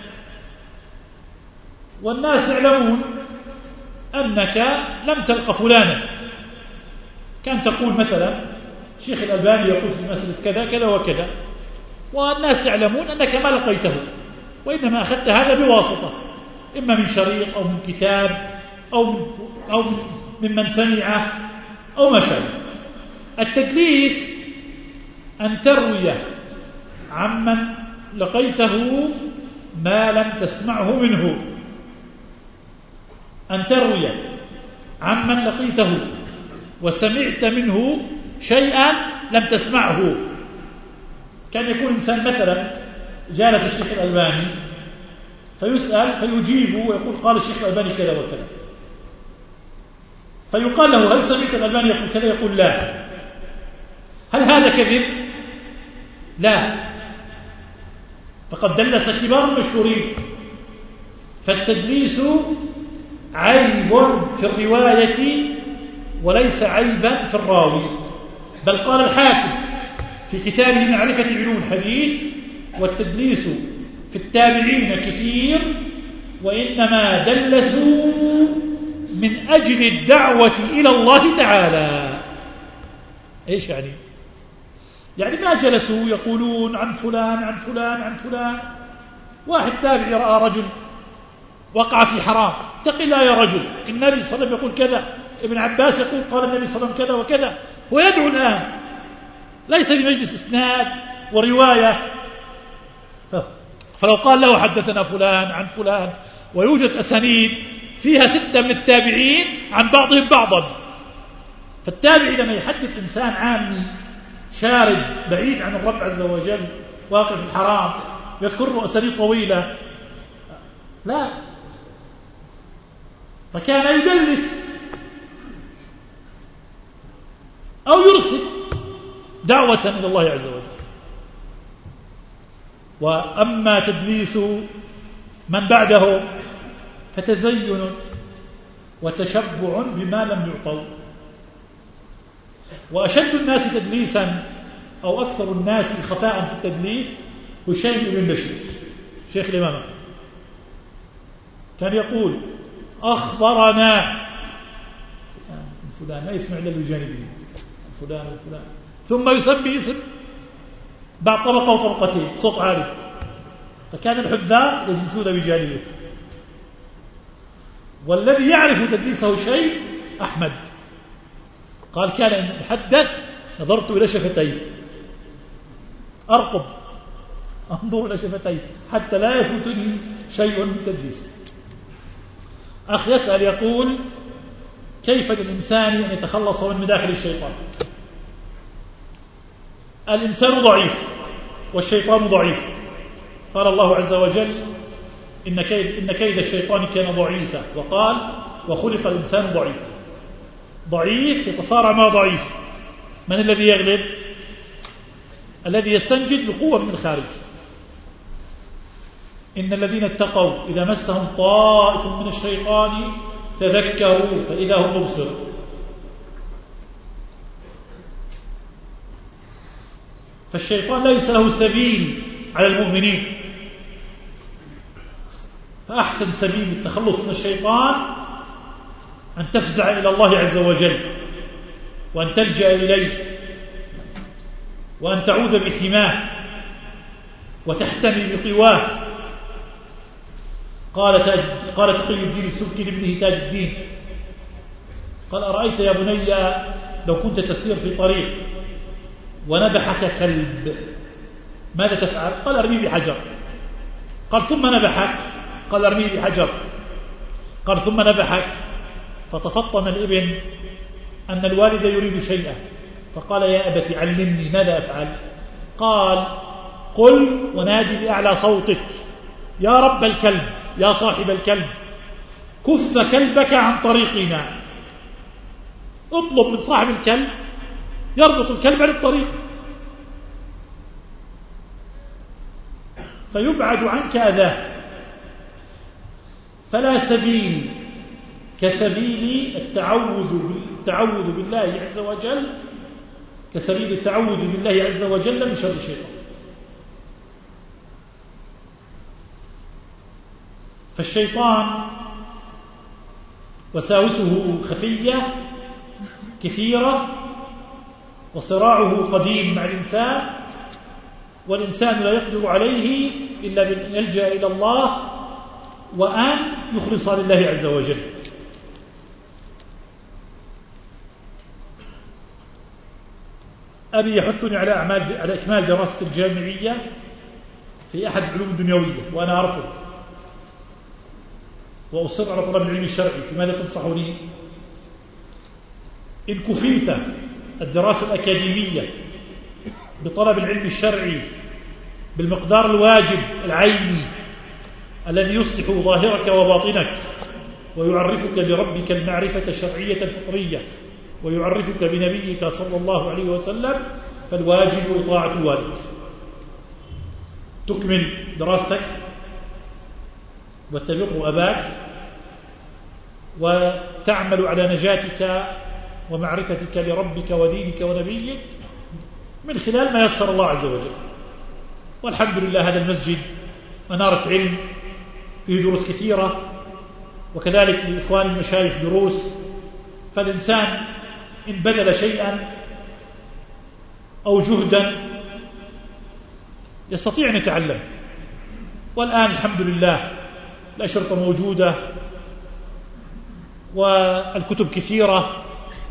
والناس يعلمون أنك لم تلق فلانا، كان تقول مثلا الشيخ الألباني يقول في مسألة كذا كذا وكذا، والناس يعلمون أنك ما لقيته، وإنما أخذت هذا بواسطة، إما من شريط أو من كتاب أو من أو ممن سمعه أو ما شابه. التدليس أن تروي عمن لقيته ما لم تسمعه منه، أن تروي عمن لقيته وسمعت منه شيئا لم تسمعه. كان يكون إنسان مثلا جالس الشيخ الألباني فيسأل فيجيب ويقول قال الشيخ الألباني كذا وكذا، فيقال له: هل سمعت الألباني يقول كذا؟ يقول: لا. هل هذا كذب؟ لا. فقد دلس كبار المشهورين. فالتدليس عيب في الرواية وليس عيبا في الراوي. بل قال الحاكم في كتابه معرفة علوم الحديث: والتدليس في التابعين كثير، وإنما دلسوا من أجل الدعوة إلى الله تعالى. إيش يعني؟ يعني ما جلسوا يقولون عن فلان عن فلان عن فلان. واحد تابعي رأى رجل وقع في حرام، اتق الله يا رجل، النبي صلى الله عليه وسلم يقول كذا، ابن عباس يقول قال النبي صلى الله عليه وسلم كذا وكذا، هو يدعو الآن، ليس بمجلس إسناد ورواية. فلو قال له حدثنا فلان عن فلان، ويوجد أسانيد فيها ستة من التابعين عن بعضهم بعضا، فالتابعي لما يحدث إنسان عامي شارد بعيد عن الرب عز وجل واقع في الحرام يذكر له أسانيد طويلة، لا، فكان يدلس. أو يرسل دعوة إلى الله عز وجل. وأما تدليس من بعده فتزين وتشبع بما لم يعطوا. وأشد الناس تدليسا أو أكثر الناس خفاء في التدليس هشيم بن بشير شيخ الإمامة، كان يقول أخبرنا فلان، لا يسمع إلا بجانبه فلان وفلان، ثم يسمي اسم بعد طبقة وطبقتين صوت عالي، فكان الحذاء يجلسون بجانبه. والذي يعرف تدليسه شيء أحمد، قال كان إن أتحدث نظرت إلى شفتيه، أرقب أنظر إلى شفتيه حتى لا يفوتني شيء من تدليسه. أخ يسأل يقول كيف للإنسان أن يتخلص من مداخل الشيطان؟ الإنسان ضعيف والشيطان ضعيف، قال الله عز وجل إن كيد, إن كيد الشيطان كان ضعيفا، وقال وخلق الإنسان ضعيفا. ضعيف يتصارع مع ضعيف، من الذي يغلب؟ الذي يستنجد بقوة من الخارج. إن الذين اتقوا إذا مسهم طائف من الشيطان تذكروا فإذا هم مبصرون. فالشيطان ليس له سبيل على المؤمنين، فأحسن سبيل التخلص من الشيطان أن تفزع إلى الله عز وجل، وأن تلجأ إليه، وأن تعوذ بحماه وتحتمي بقواه. قال تاج قال تقي الدين السبكي لابنه تاج الدين، قال أرأيت يا بني لو كنت تسير في طريق ونبحك كلب ماذا تفعل؟ قال أرميه بحجر. قال ثم نبحك؟ قال أرميه بحجر. قال ثم نبحك؟ فتفطن الابن أن الوالد يريد شيئا، فقال يا أبت علمني ماذا أفعل؟ قال قل ونادي بأعلى صوتك يا رب الكلب يا صاحب الكلب كف كلبك عن طريقنا. اطلب من صاحب الكلب يربط الكلب عن الطريق فيبعد عنك أذاه. فلا سبيل كسبيل التعوذ التعوذ بالله عز وجل كسبيل التعوذ بالله عز وجل من شر الشيطان. فالشيطان وساوسه خفية كثيرة، وصراعه قديم مع الإنسان، والإنسان لا يقدر عليه إلا بأن يلجأ إلى الله وأن يخلص لله عز وجل. أبي يحثني على أعمال على إكمال دراسة الجامعية في أحد العلوم الدنيوية وأنا أرفض، وأصر على طلب العلم الشرعي. فماذا تنصحني؟ إن كفيت الدراسة الأكاديمية بطلب العلم الشرعي بالمقدار الواجب العيني الذي يصلح ظاهرك وباطنك ويعرفك بربك المعرفة الشرعية الفطرية ويعرفك بنبيك صلى الله عليه وسلم، فالواجب إطاعة الوالد. تكمل دراستك وتبر أباك وتعمل على نجاتك ومعرفتك لربك ودينك ونبيك من خلال ما يسر الله عز وجل. والحمد لله هذا المسجد منارة علم فيه دروس كثيرة، وكذلك لإخوان المشايخ دروس. فالإنسان إن بذل شيئا أو جهدا يستطيع أن يتعلم. والآن الحمد لله الأشرطة موجودة والكتب كثيرة،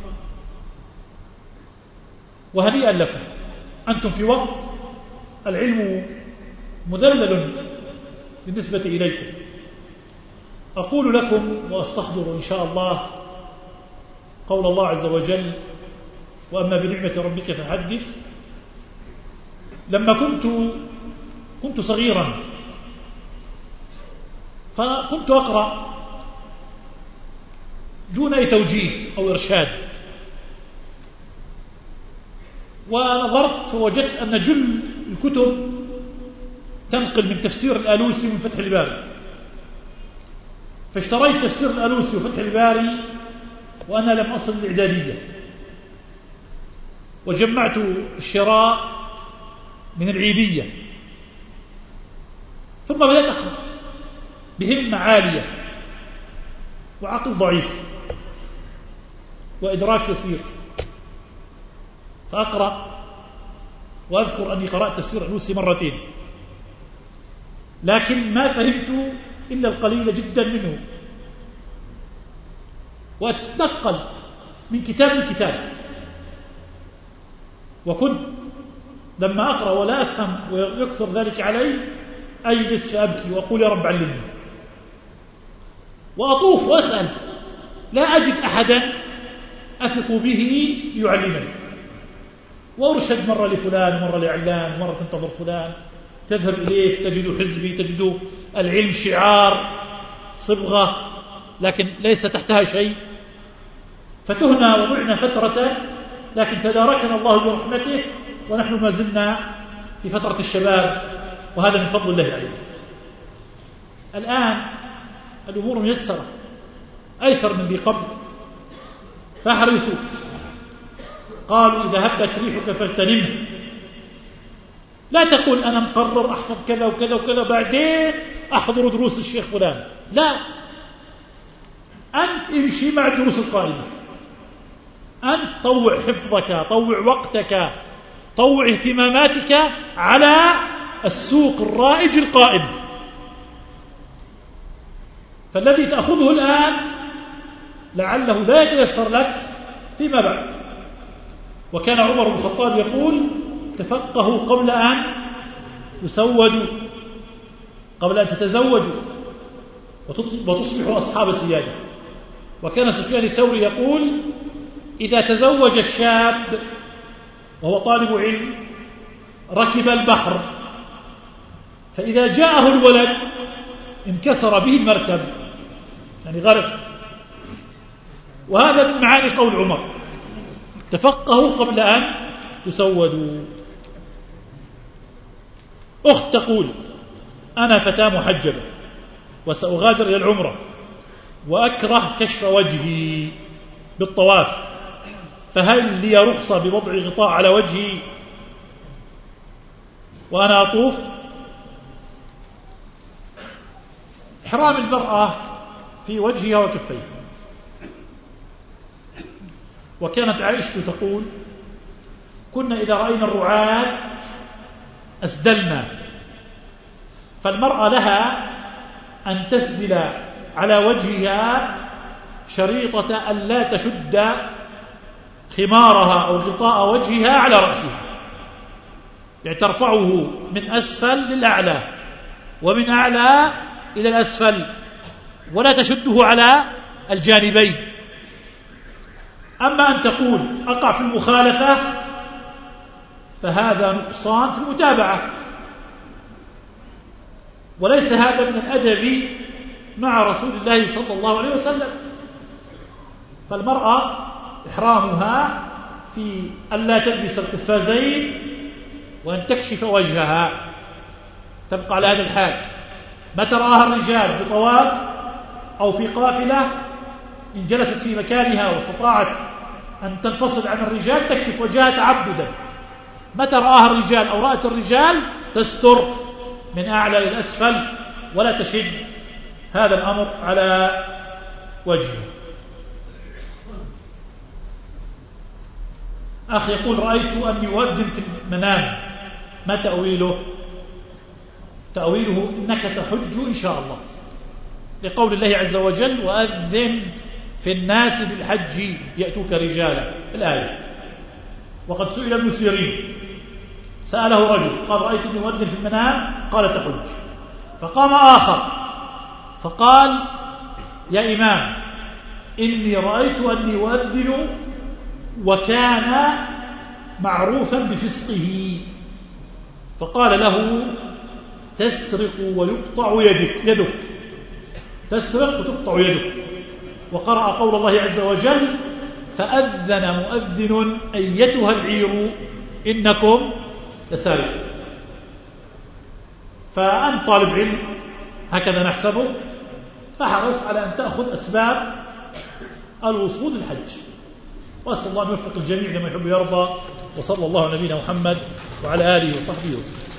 وهنيئا لكم أنتم في وقت العلم مذلل بالنسبة إليكم. أقول لكم وأستحضر إن شاء الله قول الله عز وجل وأما بنعمة ربك فحدث. لما كنت كنت صغيرا فكنت أقرأ دون أي توجيه أو إرشاد، ونظرت فوجدت أن جل الكتب تنقل من تفسير الآلوسي ومن فتح الباري، فاشتريت تفسير الآلوسي وفتح الباري وأنا لم أصل الإعدادية، وجمعت الشراء من العيدية، ثم بدأت أقرأ بهمة عالية وعقل ضعيف وإدراك يسير، فأقرأ وأذكر أني قرأت تفسير الآلوسي مرتين، لكن ما فهمت إلا القليل جدا منه، وأتنقل من كتاب لكتاب، وكنت لما أقرأ ولا أفهم ويكثر ذلك علي أجلس فأبكي وأقول يا رب علمني، وأطوف وأسأل لا أجد أحدا أثق به يعلمني، وأرشد مرة لفلان ومرة لعلان ومرة تنتظر فلان، تذهب إليه تجد حزبي، تجد العلم شعار صبغة لكن ليس تحتها شيء، فتهنا وضعنا فترة، لكن تداركنا الله برحمته ونحن ما زلنا في فترة الشباب، وهذا من فضل الله علينا. الآن الأمور ميسرة أيسر من ذي قبل، فاحرصوا. قالوا إذا هبت ريحك فاغتنمها، لا تقول أنا مقرر أحفظ كذا وكذا وكذا بعدين أحضر دروس الشيخ فلان، لا، أنت امشي مع الدروس القائمة، أنت طوع حفظك، طوع وقتك، طوع اهتماماتك على السوق الرائج القائم، فالذي تأخذه الآن لعله لا يتيسر لك فيما بعد. وكان عمر بن الخطاب يقول تفقهوا قبل أن تسودوا، قبل أن تتزوجوا وتصبحوا أصحاب سيادة. وكان سفيان الثوري يقول إذا تزوج الشاب وهو طالب علم ركب البحر، فإذا جاءه الولد انكسر به المركب، يعني غرق. وهذا من معاني قول عمر تفقهوا قبل أن تسودوا. أخت تقول أنا فتاة محجبة وسأغادر إلى العمرة وأكره كشف وجهي بالطواف، فهل لي رخصة بوضع غطاء على وجهي وأنا أطوف؟ إحرام المرأة في وجهها وكفيها. وكانت عائشة تقول كنا إذا رأينا الرعاة أسدلنا، فالمرأة لها أن تسدل على وجهها شريطة أن لا تشد خمارها أو غطاء وجهها على رأسها، يعني ترفعه من أسفل للأعلى ومن أعلى إلى الأسفل، ولا تشده على الجانبين. أما أن تقول أقع في المخالفة فهذا نقصان في المتابعة، وليس هذا من الأدب مع رسول الله صلى الله عليه وسلم. فالمرأة إحرامها في أن لا تلبس القفازين وأن تكشف وجهها، تبقى على هذا الحال. ما تراها الرجال بطواف أو في قافلة إن جلست في مكانها واستطاعت أن تنفصل عن الرجال تكشف وجهها تعبدا. متى رآها الرجال أو رأت الرجال تستر من أعلى إلى أسفل ولا تشد هذا الأمر على وجهه. أخ يقول رأيت أني أؤذن في المنام، ما تأويله؟ تأويله إنك تحج إن شاء الله، لقول الله عز وجل وأذن في الناس بالحج يأتوك رجالا، الآية. وقد سئل ابن سيرين، سأله رجل قال رأيت ابن مؤذن في المنام قال تحج، فقام آخر فقال يا إمام إني رأيت أني أؤذن وكان معروفا بفسقه، فقال له تسرق ويقطع يدك, يدك تسرق وتقطع يدك. وقرأ قول الله عز وجل فأذن مؤذن أيتها العير إنكم لسارقون. فأنت طالب علم هكذا نحسبه، فحرص على أن تأخذ أسباب الوصول للحج، وأسأل الله أن يوفق الجميع لما يحب ويرضى. وصلى الله على نبينا محمد وعلى آله وصحبه وسلم.